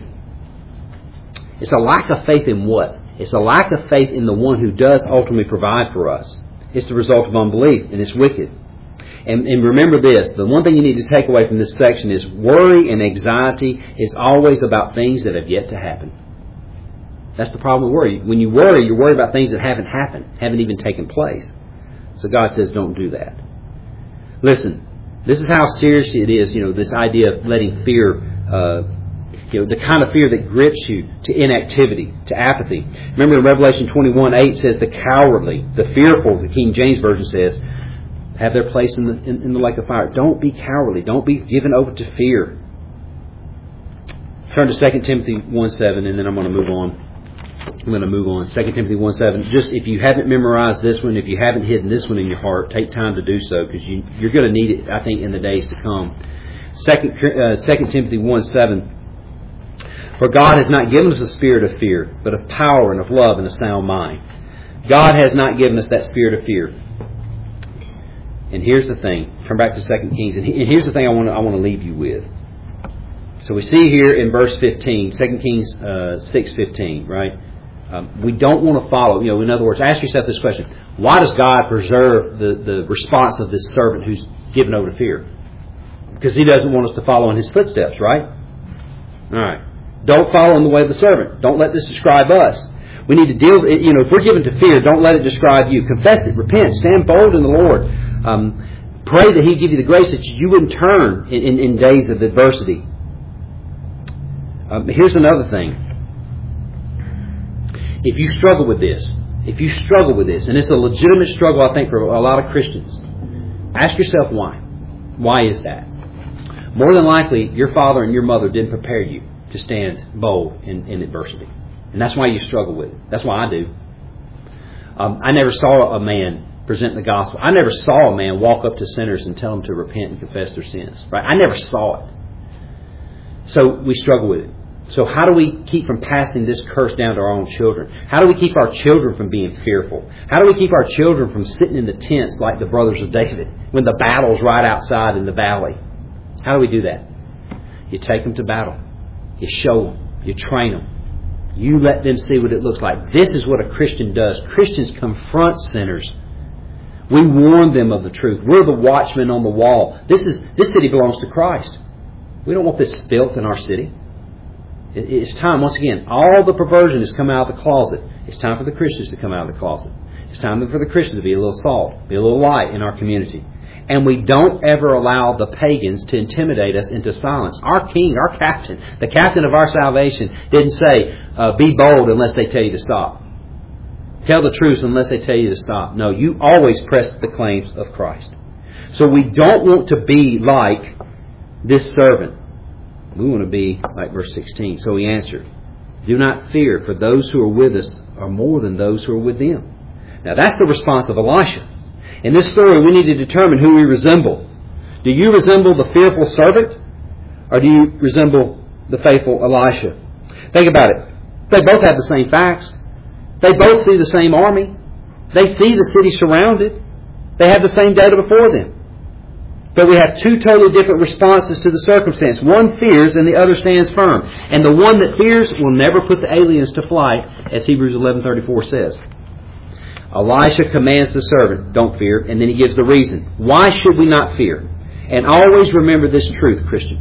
A: It's a lack of faith in what? It's a lack of faith in the one who does ultimately provide for us. It's the result of unbelief, and it's wicked. And remember this, the one thing you need to take away from this section is worry and anxiety is always about things that have yet to happen. That's the problem with worry. When you worry, you're worried about things that haven't happened, haven't even taken place. So God says don't do that. Listen, this is how serious it is, this idea of letting fear, the kind of fear that grips you to inactivity, to apathy. Remember in Revelation 21:8 says the cowardly, the fearful, the King James Version says, have their place in the lake of fire. Don't be cowardly. Don't be given over to fear. Turn to 2 Timothy 1:7, and then I'm going to move on. 2 Timothy 1:7. Just if you haven't memorized this one, if you haven't hidden this one in your heart, take time to do so because you're going to need it, I think, in the days to come. 2 Timothy 1:7. For God has not given us a spirit of fear, but of power and of love and a sound mind. God has not given us that spirit of fear. And here's the thing. Turn back to 2 Kings. And here's the thing I want to leave you with. So we see here in verse 15, 2 Kings 6:15, right? We don't want to follow. In other words, ask yourself this question. Why does God preserve the response of this servant who's given over to fear? Because He doesn't want us to follow in His footsteps, right? All right. Don't follow in the way of the servant. Don't let this describe us. We need to deal, if we're given to fear, don't let it describe you. Confess it, repent, stand bold in the Lord. Pray that He'd give you the grace that you wouldn't turn in days of adversity. Here's another thing. If you struggle with this, and it's a legitimate struggle, I think, for a lot of Christians, ask yourself why. Why is that? More than likely, your father and your mother didn't prepare you to stand bold in adversity. And that's why you struggle with it. That's why I do. I never saw a man present the gospel. I never saw a man walk up to sinners and tell them to repent and confess their sins. Right? I never saw it. So we struggle with it. So how do we keep from passing this curse down to our own children? How do we keep our children from being fearful? How do we keep our children from sitting in the tents like the brothers of David when the battle's right outside in the valley? How do we do that? You take them to battle. You show them. You train them. You let them see what it looks like. This is what a Christian does. Christians confront sinners. We warn them of the truth. We're the watchmen on the wall. This city belongs to Christ. We don't want this filth in our city. It's time, once again, all the perversion has come out of the closet. It's time for the Christians to come out of the closet. It's time for the Christians to be a little salt, be a little light in our community. And we don't ever allow the pagans to intimidate us into silence. Our king, our captain, the captain of our salvation didn't say, be bold unless they tell you to stop. Tell the truth unless they tell you to stop. No, you always press the claims of Christ. So we don't want to be like this servant. We want to be like verse 16. So he answered, do not fear, for those who are with us are more than those who are with them. Now that's the response of Elisha. In this story, we need to determine who we resemble. Do you resemble the fearful servant? Or do you resemble the faithful Elisha? Think about it. They both have the same facts. They both see the same army. They see the city surrounded. They have the same data before them. But we have two totally different responses to the circumstance. One fears and the other stands firm. And the one that fears will never put the aliens to flight, as Hebrews 11:34 says. Elisha commands the servant, don't fear, and then he gives the reason. Why should we not fear? And always remember this truth, Christian.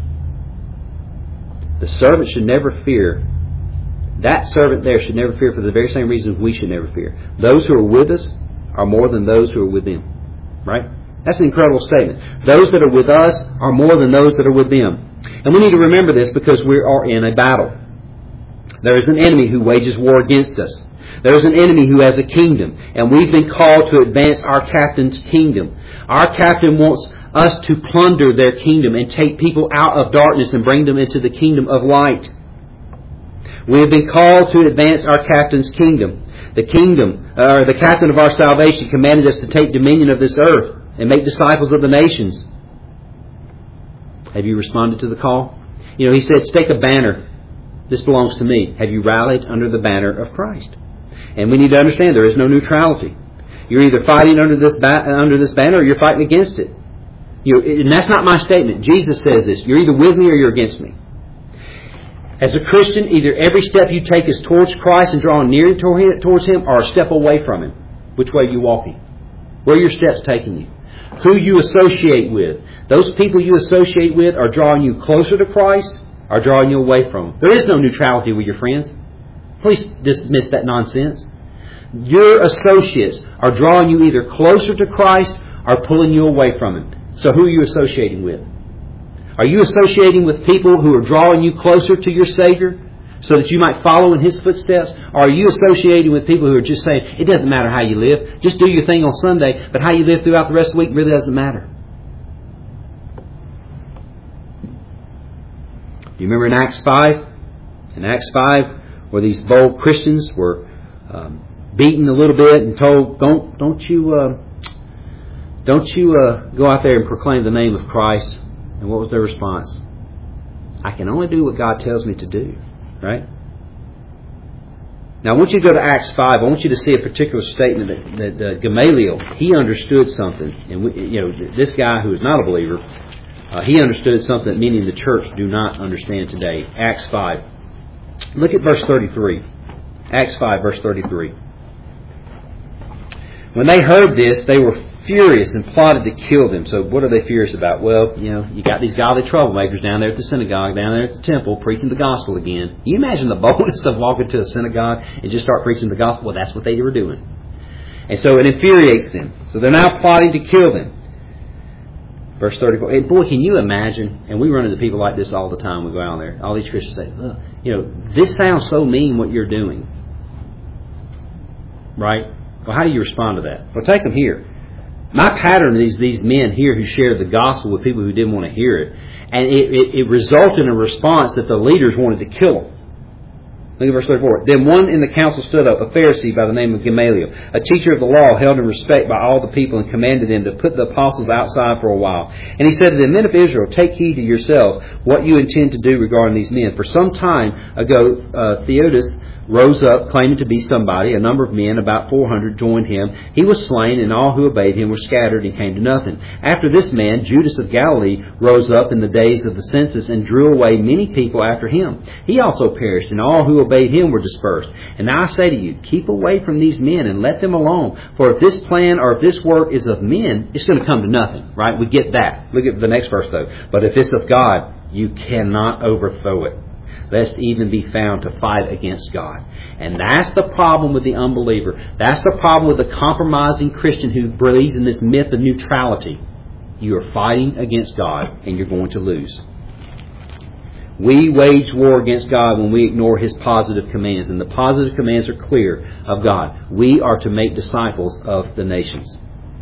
A: The servant should never fear. That servant there should never fear for the very same reason we should never fear. Those who are with us are more than those who are with them. Right? That's an incredible statement. Those that are with us are more than those that are with them. And we need to remember this because we are in a battle. There is an enemy who wages war against us. There is an enemy who has a kingdom. And we've been called to advance our captain's kingdom. Our captain wants us to plunder their kingdom and take people out of darkness and bring them into the kingdom of light. We have been called to advance our captain's kingdom. The captain of our salvation commanded us to take dominion of this earth and make disciples of the nations. Have you responded to the call? He said, stake a banner. This belongs to me. Have you rallied under the banner of Christ? And we need to understand there is no neutrality. You're either fighting under this banner or you're fighting against it. And that's not my statement. Jesus says this. You're either with me or you're against me. As a Christian, either every step you take is towards Christ and drawing near towards Him, or a step away from Him. Which way are you walking? Where are your steps taking you? Who you associate with. Those people you associate with are drawing you closer to Christ or drawing you away from Him. There is no neutrality with your friends. Please dismiss that nonsense. Your associates are drawing you either closer to Christ or pulling you away from Him. So who are you associating with? Are you associating with people who are drawing you closer to your Savior so that you might follow in His footsteps? Or are you associating with people who are just saying, it doesn't matter how you live, just do your thing on Sunday, but how you live throughout the rest of the week really doesn't matter? Do you remember in Acts 5? In Acts 5, where these bold Christians were beaten a little bit and told, don't you go out there and proclaim the name of Christ. And what was their response? I can only do what God tells me to do. Right? Now I want you to go to Acts 5. I want you to see a particular statement that Gamaliel, he understood something. And this guy who is not a believer, he understood something that many in the church do not understand today. Acts 5. Look at verse 33. Acts 5, verse 33. When they heard this, they were furious and plotted to kill them. So what are they furious about? Well, you got these godly troublemakers down there at the synagogue, down there at the temple, preaching the gospel again. Can you imagine the boldness of walking to a synagogue and just start preaching the gospel? Well, that's what they were doing. And so it infuriates them. So they're now plotting to kill them. Verse 34. And boy, can you imagine, and we run into people like this all the time. We go out there. All these Christians say, look, this sounds so mean what you're doing. Right? Well, how do you respond to that? Well, take them here. My pattern is these men here who shared the gospel with people who didn't want to hear it. And it resulted in a response that the leaders wanted to kill them. Look at verse 34. Then one in the council stood up, a Pharisee by the name of Gamaliel, a teacher of the law, held in respect by all the people, and commanded them to put the apostles outside for a while. And he said to the men of Israel, take heed to yourselves what you intend to do regarding these men. For some time ago, Theudas rose up, claiming to be somebody. A number of men, about 400, joined him. He was slain, and all who obeyed him were scattered and came to nothing. After this man, Judas of Galilee, rose up in the days of the census and drew away many people after him. He also perished, and all who obeyed him were dispersed. And now I say to you, keep away from these men and let them alone. For if this plan or if this work is of men, it's going to come to nothing. Right? We get that. Look at the next verse, though. But if it's of God, you cannot overthrow it, lest even be found to fight against God. And that's the problem with the unbeliever. That's the problem with the compromising Christian who believes in this myth of neutrality. You are fighting against God, and you're going to lose. We wage war against God when we ignore His positive commands. And the positive commands are clear of God. We are to make disciples of the nations.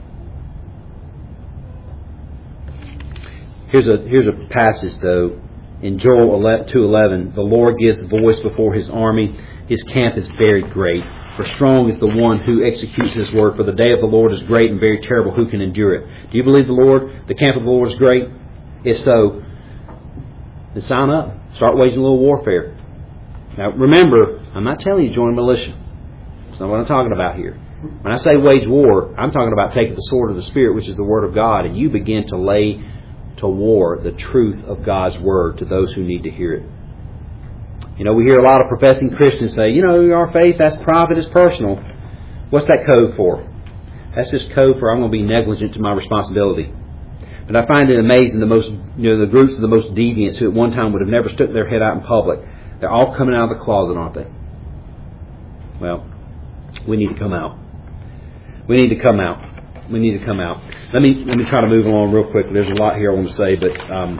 A: Here's a passage, though. In Joel 2:11, the Lord gives voice before His army. His camp is very great. For strong is the one who executes His word. For the day of the Lord is great and very terrible. Who can endure it? Do you believe the camp of the Lord is great? If so, then sign up. Start waging a little warfare. Now remember, I'm not telling you to join a militia. That's not what I'm talking about here. When I say wage war, I'm talking about taking the sword of the Spirit, which is the Word of God, and you begin to lay to war the truth of God's Word to those who need to hear it. We hear a lot of professing Christians say, our faith, that's private, it's personal. What's that code for? That's just code for I'm going to be negligent to my responsibility. But I find it amazing the groups of the most deviants who at one time would have never stuck their head out in public, they're all coming out of the closet, aren't they? Well, we need to come out. We need to come out. We need to come out. Let me try to move on real quick. There's a lot here I want to say, but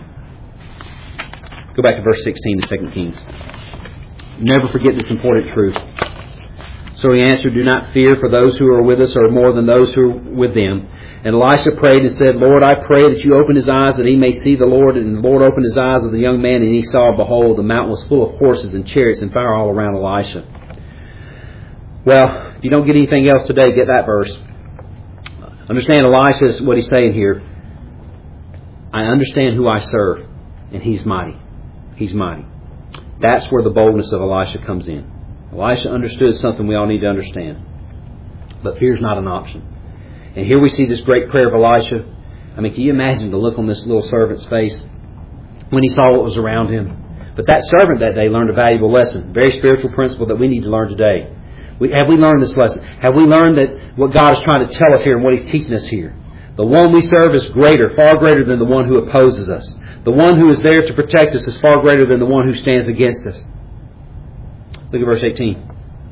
A: go back to verse 16 in 2 Kings. Never forget this important truth. So he answered, do not fear, for those who are with us are more than those who are with them. And Elisha prayed and said, Lord, I pray that you open his eyes that he may see the Lord. And the Lord opened his eyes of the young man, and he saw, behold, the mountain was full of horses and chariots and fire all around Elisha. Well, if you don't get anything else today, get that verse. Understand Elisha's what he's saying here. I understand who I serve, and he's mighty. He's mighty. That's where the boldness of Elisha comes in. Elisha understood something we all need to understand. But fear's not an option. And here we see this great prayer of Elisha. I mean, can you imagine the look on this little servant's face when he saw what was around him? But that servant that day learned a valuable lesson, a very spiritual principle that we need to learn today. Have we learned this lesson? Have we learned that what God is trying to tell us here and what He's teaching us here? The one we serve is greater, far greater than the one who opposes us. The one who is there to protect us is far greater than the one who stands against us. Look at verse 18.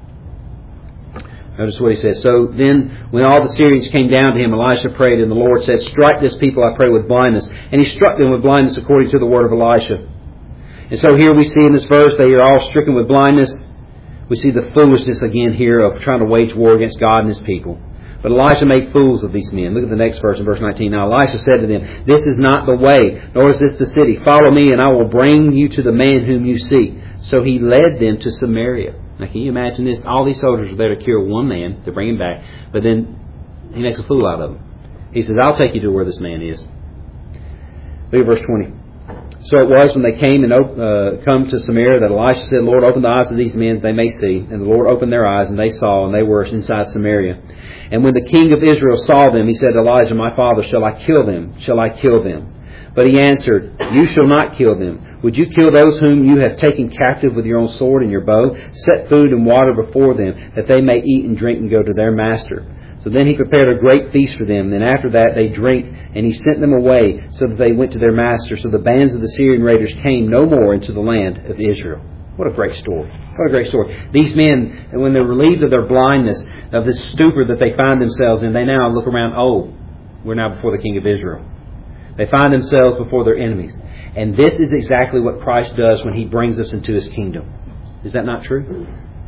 A: Notice what he says. So then, when all the Syrians came down to him, Elisha prayed, and the Lord said, strike this people, I pray, with blindness. And he struck them with blindness according to the word of Elisha. And so here we see in this verse, they are all stricken with blindness. We see the foolishness again here of trying to wage war against God and His people. But Elisha made fools of these men. Look at the next verse in verse 19. Now Elisha said to them, this is not the way, nor is this the city. Follow me, and I will bring you to the man whom you seek. So he led them to Samaria. Now can you imagine this? All these soldiers are there to cure one man, to bring him back. But then he makes a fool out of him. He says, I'll take you to where this man is. Look at verse 20. So it was when they came and come to Samaria that Elisha said, Lord, open the eyes of these men that they may see. And the Lord opened their eyes, and they saw, and they were inside Samaria. And when the king of Israel saw them, he said to Elijah, my father, shall I kill them? Shall I kill them? But he answered, you shall not kill them. Would you kill those whom you have taken captive with your own sword and your bow? Set food and water before them, that they may eat and drink and go to their master. So then he prepared a great feast for them. And then after that they drank, and he sent them away, so that they went to their master. So the bands of the Syrian raiders came no more into the land of Israel. What a great story. What a great story. These men, when they're relieved of their blindness, of this stupor that they find themselves in, they now look around, oh, we're now before the king of Israel. They find themselves before their enemies. And this is exactly what Christ does when He brings us into His kingdom. Is that not true?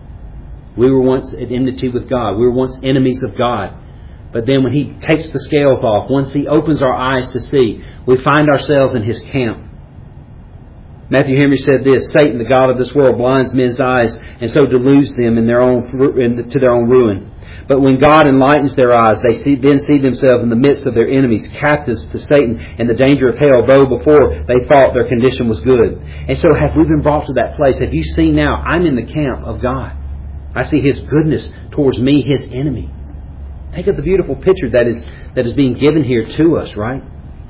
A: We were once at enmity with God. We were once enemies of God. But then when He takes the scales off, once He opens our eyes to see, we find ourselves in His camp. Matthew Henry said this, Satan, the god of this world, blinds men's eyes and so deludes them to their own ruin. But when God enlightens their eyes, they then see themselves in the midst of their enemies, captives to Satan and the danger of hell, though before they thought their condition was good. And so have we been brought to that place? Have you seen now, I'm in the camp of God. I see His goodness towards me, His enemy. Think of the beautiful picture that is being given here to us, right?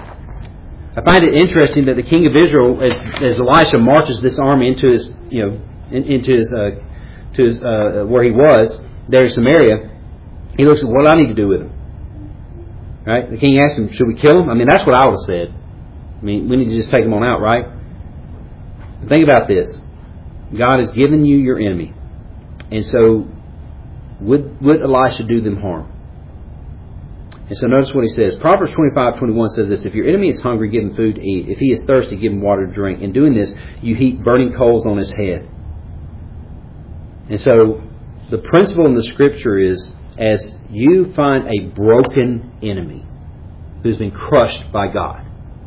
A: I find it interesting that the king of Israel, as Elisha marches this army into his, where he was, there in Samaria, he looks at what I need to do with him. Right? The king asks him, should we kill him? I mean, that's what I would have said. I mean, we need to just take him on out, right? But think about this. God has given you your enemy. And so, would Elisha do them harm? And so notice what he says. Proverbs 25:21 says this, if your enemy is hungry, give him food to eat. If he is thirsty, give him water to drink. In doing this, you heap burning coals on his head. And so, the principle in the Scripture is, as you find a broken enemy who's been crushed by God,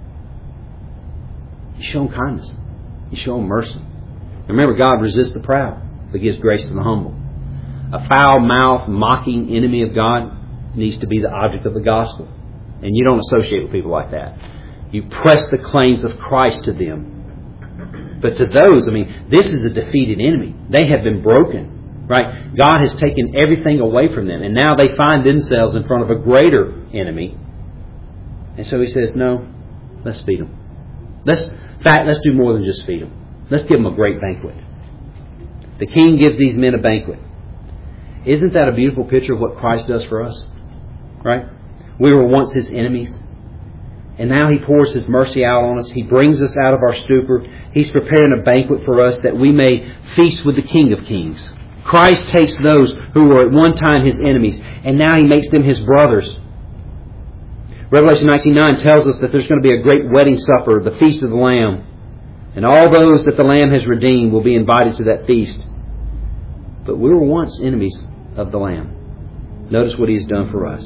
A: you show him kindness. You show him mercy. Remember, God resists the proud, but gives grace to the humble. A foul-mouthed, mocking enemy of God needs to be the object of the gospel. And you don't associate with people like that. You press the claims of Christ to them. But to those, I mean, this is a defeated enemy. They have been broken. Right? God has taken everything away from them. And now they find themselves in front of a greater enemy. And so He says, no, let's feed them. In fact, let's do more than just feed them. Let's give them a great banquet. The king gives these men a banquet. Isn't that a beautiful picture of what Christ does for us? Right? We were once His enemies. And now He pours His mercy out on us. He brings us out of our stupor. He's preparing a banquet for us that we may feast with the King of Kings. Christ takes those who were at one time His enemies, and now He makes them His brothers. Revelation 19:9 tells us that there's going to be a great wedding supper, the feast of the Lamb. And all those that the Lamb has redeemed will be invited to that feast. But we were once enemies of the Lamb. Notice what He has done for us.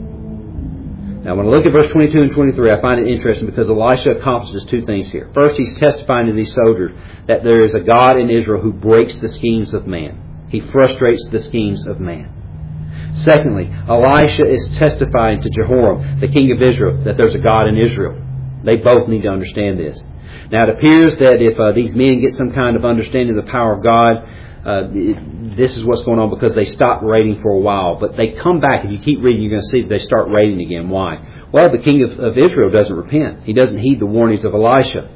A: Now, when I look at verse 22 and 23, I find it interesting because Elisha accomplishes two things here. First, he's testifying to these soldiers that there is a God in Israel who breaks the schemes of man. He frustrates the schemes of man. Secondly, Elisha is testifying to Jehoram, the king of Israel, that there's a God in Israel. They both need to understand this. Now, it appears that if these men get some kind of understanding of the power of God, this is what's going on, because they stopped raiding for a while. But they come back. If you keep reading, you're going to see that they start raiding again. Why? Well, the king of Israel doesn't repent. He doesn't heed the warnings of Elisha.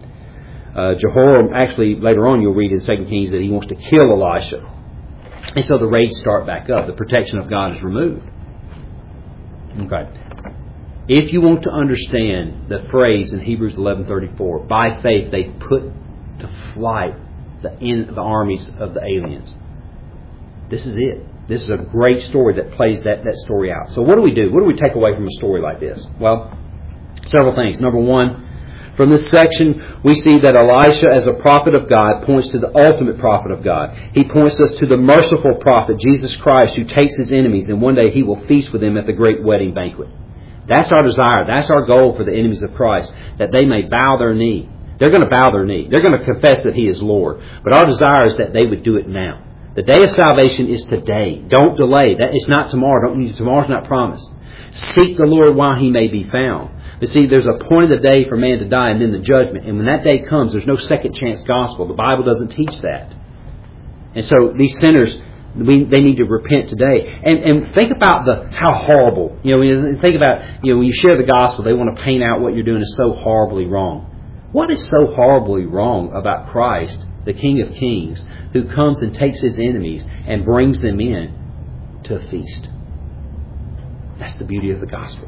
A: Jehoram, actually, later on you'll read in 2 Kings that he wants to kill Elisha. And so the raids start back up. The protection of God is removed. Okay. If you want to understand the phrase in Hebrews 11:34, by faith they put to flight the armies of the aliens. This is it. This is a great story that plays that story out. So what do we do? What do we take away from a story like this? Well, several things. Number one, from this section, we see that Elisha, as a prophet of God, points to the ultimate prophet of God. He points us to the merciful prophet, Jesus Christ, who takes His enemies, and one day He will feast with them at the great wedding banquet. That's our desire. That's our goal for the enemies of Christ, that they may bow their knee. They're going to bow their knee. They're going to confess that He is Lord. But our desire is that they would do it now. The day of salvation is today. Don't delay. That it's not tomorrow. Tomorrow's not promised. Seek the Lord while He may be found. But see, there's a point of the day for man to die, and then the judgment. And when that day comes, there's no second chance gospel. The Bible doesn't teach that. And so these sinners, they need to repent today. And think about how horrible. Think about, when you share the gospel, they want to paint out what you're doing is so horribly wrong. What is so horribly wrong about Christ, the King of Kings, who comes and takes His enemies and brings them in to a feast? That's the beauty of the gospel.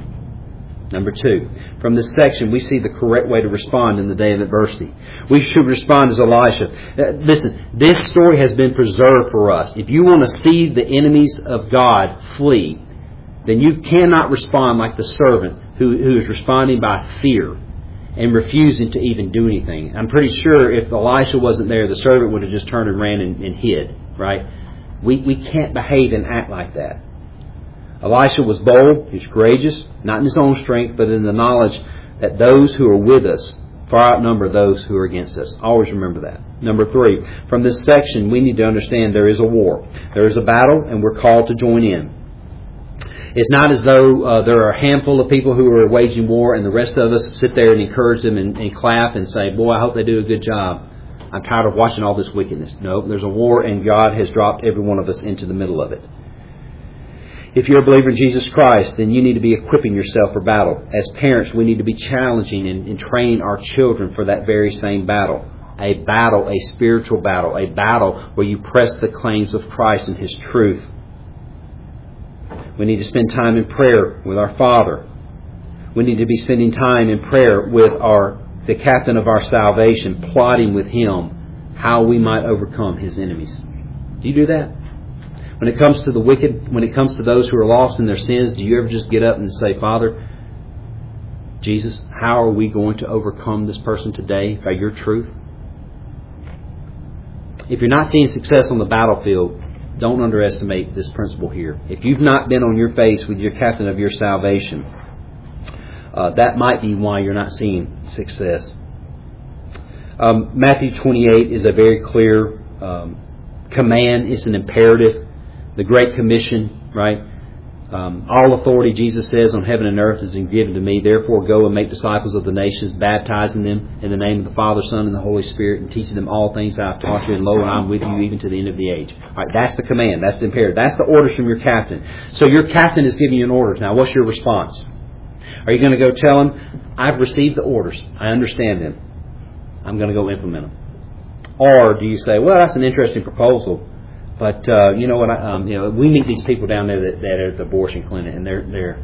A: Number two, from this section we see the correct way to respond in the day of adversity. We should respond as Elisha. Listen, this story has been preserved for us. If you want to see the enemies of God flee, then you cannot respond like the servant who is responding by fear and refusing to even do anything. I'm pretty sure if Elisha wasn't there, the servant would have just turned and ran and hid, right? We can't behave and act like that. Elisha was bold, he was courageous, not in his own strength, but in the knowledge that those who are with us far outnumber those who are against us. Always remember that. Number three, from this section we need to understand there is a war. There is a battle, and we're called to join in. It's not as though there are a handful of people who are waging war and the rest of us sit there and encourage them and clap and say, boy, I hope they do a good job. I'm tired of watching all this wickedness. No, there's a war, and God has dropped every one of us into the middle of it. If you're a believer in Jesus Christ, then you need to be equipping yourself for battle. As parents, we need to be challenging and training our children for that very same battle. A battle, a spiritual battle, a battle where you press the claims of Christ and His truth. We need to spend time in prayer with our Father. We need to be spending time in prayer with the captain of our salvation, plotting with Him how we might overcome His enemies. Do you do that? When it comes to the wicked, when it comes to those who are lost in their sins, do you ever just get up and say, Father, Jesus, how are we going to overcome this person today by Your truth? If you're not seeing success on the battlefield, don't underestimate this principle here. If you've not been on your face with your captain of your salvation, that might be why you're not seeing success. Matthew 28 is a very clear command. It's an imperative. The Great Commission, right? All authority, Jesus says, on heaven and earth has been given to me. Therefore, go and make disciples of the nations, baptizing them in the name of the Father, Son, and the Holy Spirit, and teaching them all things that I have taught you. And lo, I'm with you even to the end of the age. All right, that's the command. That's the imperative. That's the orders from your captain. So your captain is giving you an orders. Now, what's your response? Are you going to go tell him, I've received the orders. I understand them. I'm going to go implement them. Or do you say, well, that's an interesting proposal, but you know what? We meet these people down there that are at the abortion clinic, and they're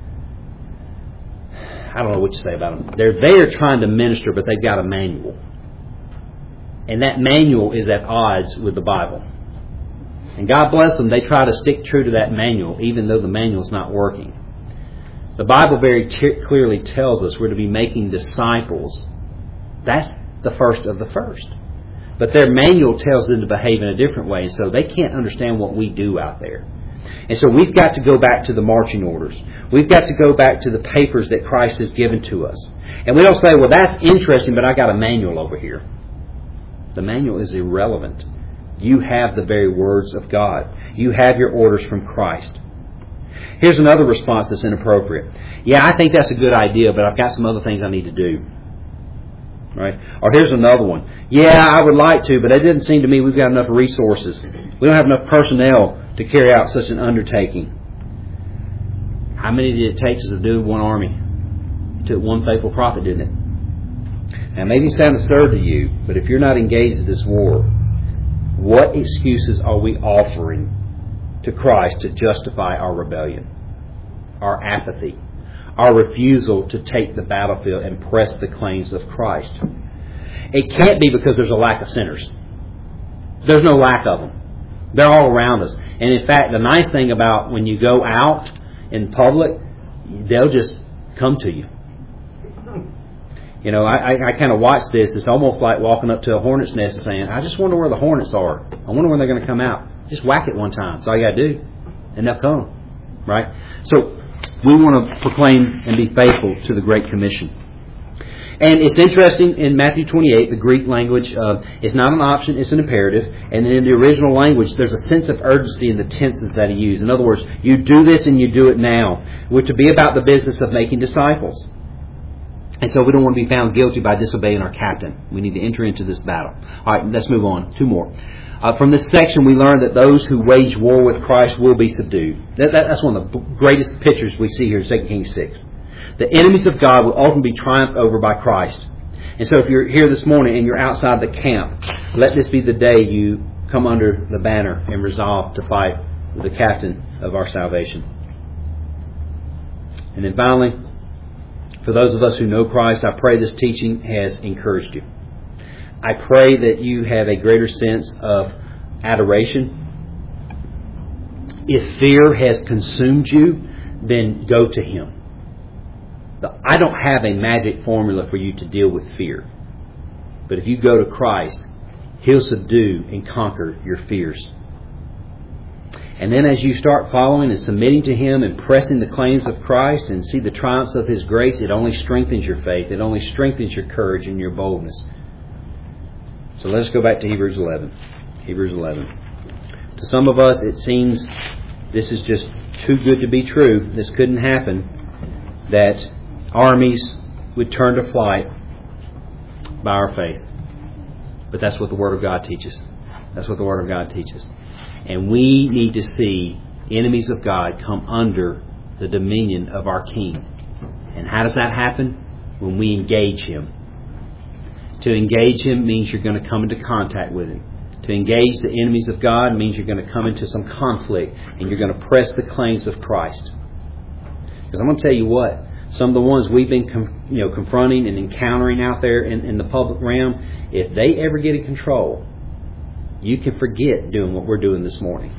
A: I don't know what you say about them. They're there trying to minister, but they've got a manual, and that manual is at odds with the Bible. And God bless them, they try to stick true to that manual, even though the manual's not working. The Bible very clearly tells us we're to be making disciples. That's the first of the first. But their manual tells them to behave in a different way, so they can't understand what we do out there. And so we've got to go back to the marching orders. We've got to go back to the papers that Christ has given to us. And we don't say, well, that's interesting, but I got a manual over here. The manual is irrelevant. You have the very words of God. You have your orders from Christ. Here's another response that's inappropriate. Yeah, I think that's a good idea, but I've got some other things I need to do. Right? Or here's another one. Yeah, I would like to, but it doesn't seem to me we've got enough resources. We don't have enough personnel to carry out such an undertaking. How many did it take to subdue one army? It took one faithful prophet, didn't it? Now, maybe it sounds absurd to you, but if you're not engaged in this war, what excuses are we offering to Christ to justify our rebellion, our apathy, our refusal to take the battlefield and press the claims of Christ? It can't be because there's a lack of sinners. There's no lack of them. They're all around us. And in fact, the nice thing about when you go out in public, they'll just come to you. You know, I kind of watch this. It's almost like walking up to a hornet's nest and saying, I just wonder where the hornets are. I wonder when they're going to come out. Just whack it one time. That's all you got to do. And they'll come. Right? So we want to proclaim and be faithful to the Great Commission. And it's interesting, in Matthew 28, the Greek language is not an option, it's an imperative. And then in the original language, there's a sense of urgency in the tenses that he used. In other words, you do this and you do it now. We're to be about the business of making disciples. And so we don't want to be found guilty by disobeying our captain. We need to enter into this battle. All right, let's move on. Two more. From this section, we learn that those who wage war with Christ will be subdued. That's one of the greatest pictures we see here in 2 Kings 6. The enemies of God will ultimately be triumphed over by Christ. And so if you're here this morning and you're outside the camp, let this be the day you come under the banner and resolve to fight with the captain of our salvation. And then finally, for those of us who know Christ, I pray this teaching has encouraged you. I pray that you have a greater sense of adoration. If fear has consumed you, then go to Him. I don't have a magic formula for you to deal with fear. But if you go to Christ, He'll subdue and conquer your fears. And then as you start following and submitting to Him and pressing the claims of Christ and see the triumphs of His grace, it only strengthens your faith. It only strengthens your courage and your boldness. So let's go back to Hebrews 11. Hebrews 11. To some of us, it seems this is just too good to be true. This couldn't happen. That armies would turn to flight by our faith. But that's what the Word of God teaches. That's what the Word of God teaches. And we need to see enemies of God come under the dominion of our King. And how does that happen? When we engage Him. To engage Him means you're going to come into contact with Him. To engage the enemies of God means you're going to come into some conflict and you're going to press the claims of Christ. Because I'm going to tell you what, some of the ones we've been confronting and encountering out there in the public realm, if they ever get in control, you can forget doing what we're doing this morning.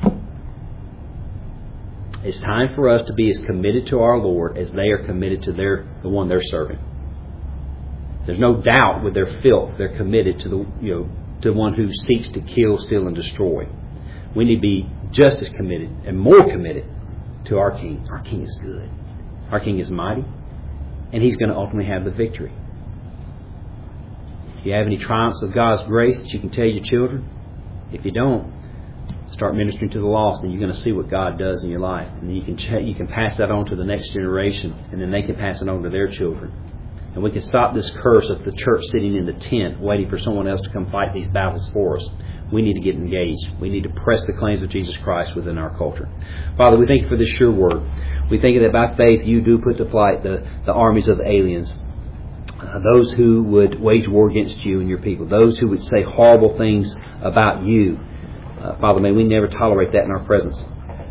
A: It's time for us to be as committed to our Lord as they are committed to the one they're serving. There's no doubt with their filth they're committed to the one who seeks to kill, steal, and destroy. We need to be just as committed and more committed to our King. Our King is good. Our King is mighty. And He's going to ultimately have the victory. If you have any triumphs of God's grace that you can tell your children, if you don't, start ministering to the lost and you're going to see what God does in your life. And then you can pass that on to the next generation, and then they can pass it on to their children. And we can stop this curse of the church sitting in the tent waiting for someone else to come fight these battles for us. We need to get engaged. We need to press the claims of Jesus Christ within our culture. Father, we thank You for this sure word. We thank You that by faith You do put to flight the armies of the aliens. Those who would wage war against You and Your people. Those who would say horrible things about You. Father, may we never tolerate that in our presence.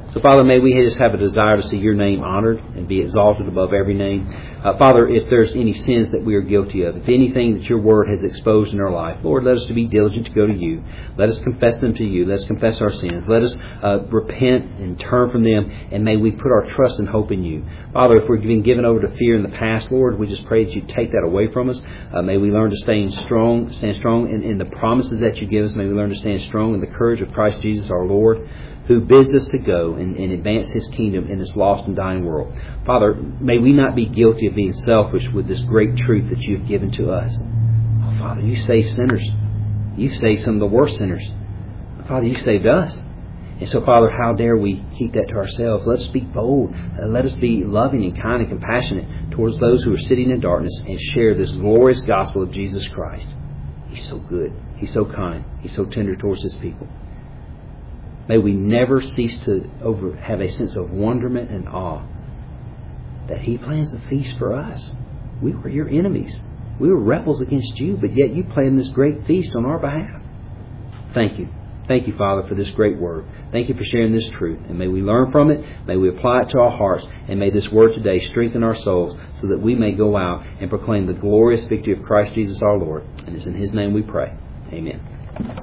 A: So, Father, may we just have a desire to see your name honored and be exalted above every name. Father, if there's any sins that we are guilty of, if anything that your word has exposed in our life, Lord, let us to be diligent to go to you. Let us confess them to you. Let us confess our sins. Let us repent and turn from them, and may we put our trust and hope in you. Father, if we've been given over to fear in the past, Lord, we just pray that you take that away from us. May we learn to stand strong in the promises that you give us. May we learn to stand strong in the courage of Christ Jesus our Lord, who bids us to go and advance his kingdom in this lost and dying world. Father, may we not be guilty of being selfish with this great truth that you've given to us. Oh, Father, you save sinners. You've saved some of the worst sinners. Father, you saved us. And so, Father, how dare we keep that to ourselves? Let us be bold. Let us be loving and kind and compassionate towards those who are sitting in darkness and share this glorious gospel of Jesus Christ. He's so good. He's so kind. He's so tender towards his people. May we never cease to have a sense of wonderment and awe that he plans a feast for us. We were your enemies. We were rebels against you, but yet you planned this great feast on our behalf. Thank you. Thank you, Father, for this great word. Thank you for sharing this truth. And may we learn from it. May we apply it to our hearts. And may this word today strengthen our souls so that we may go out and proclaim the glorious victory of Christ Jesus our Lord. And it's in his name we pray. Amen.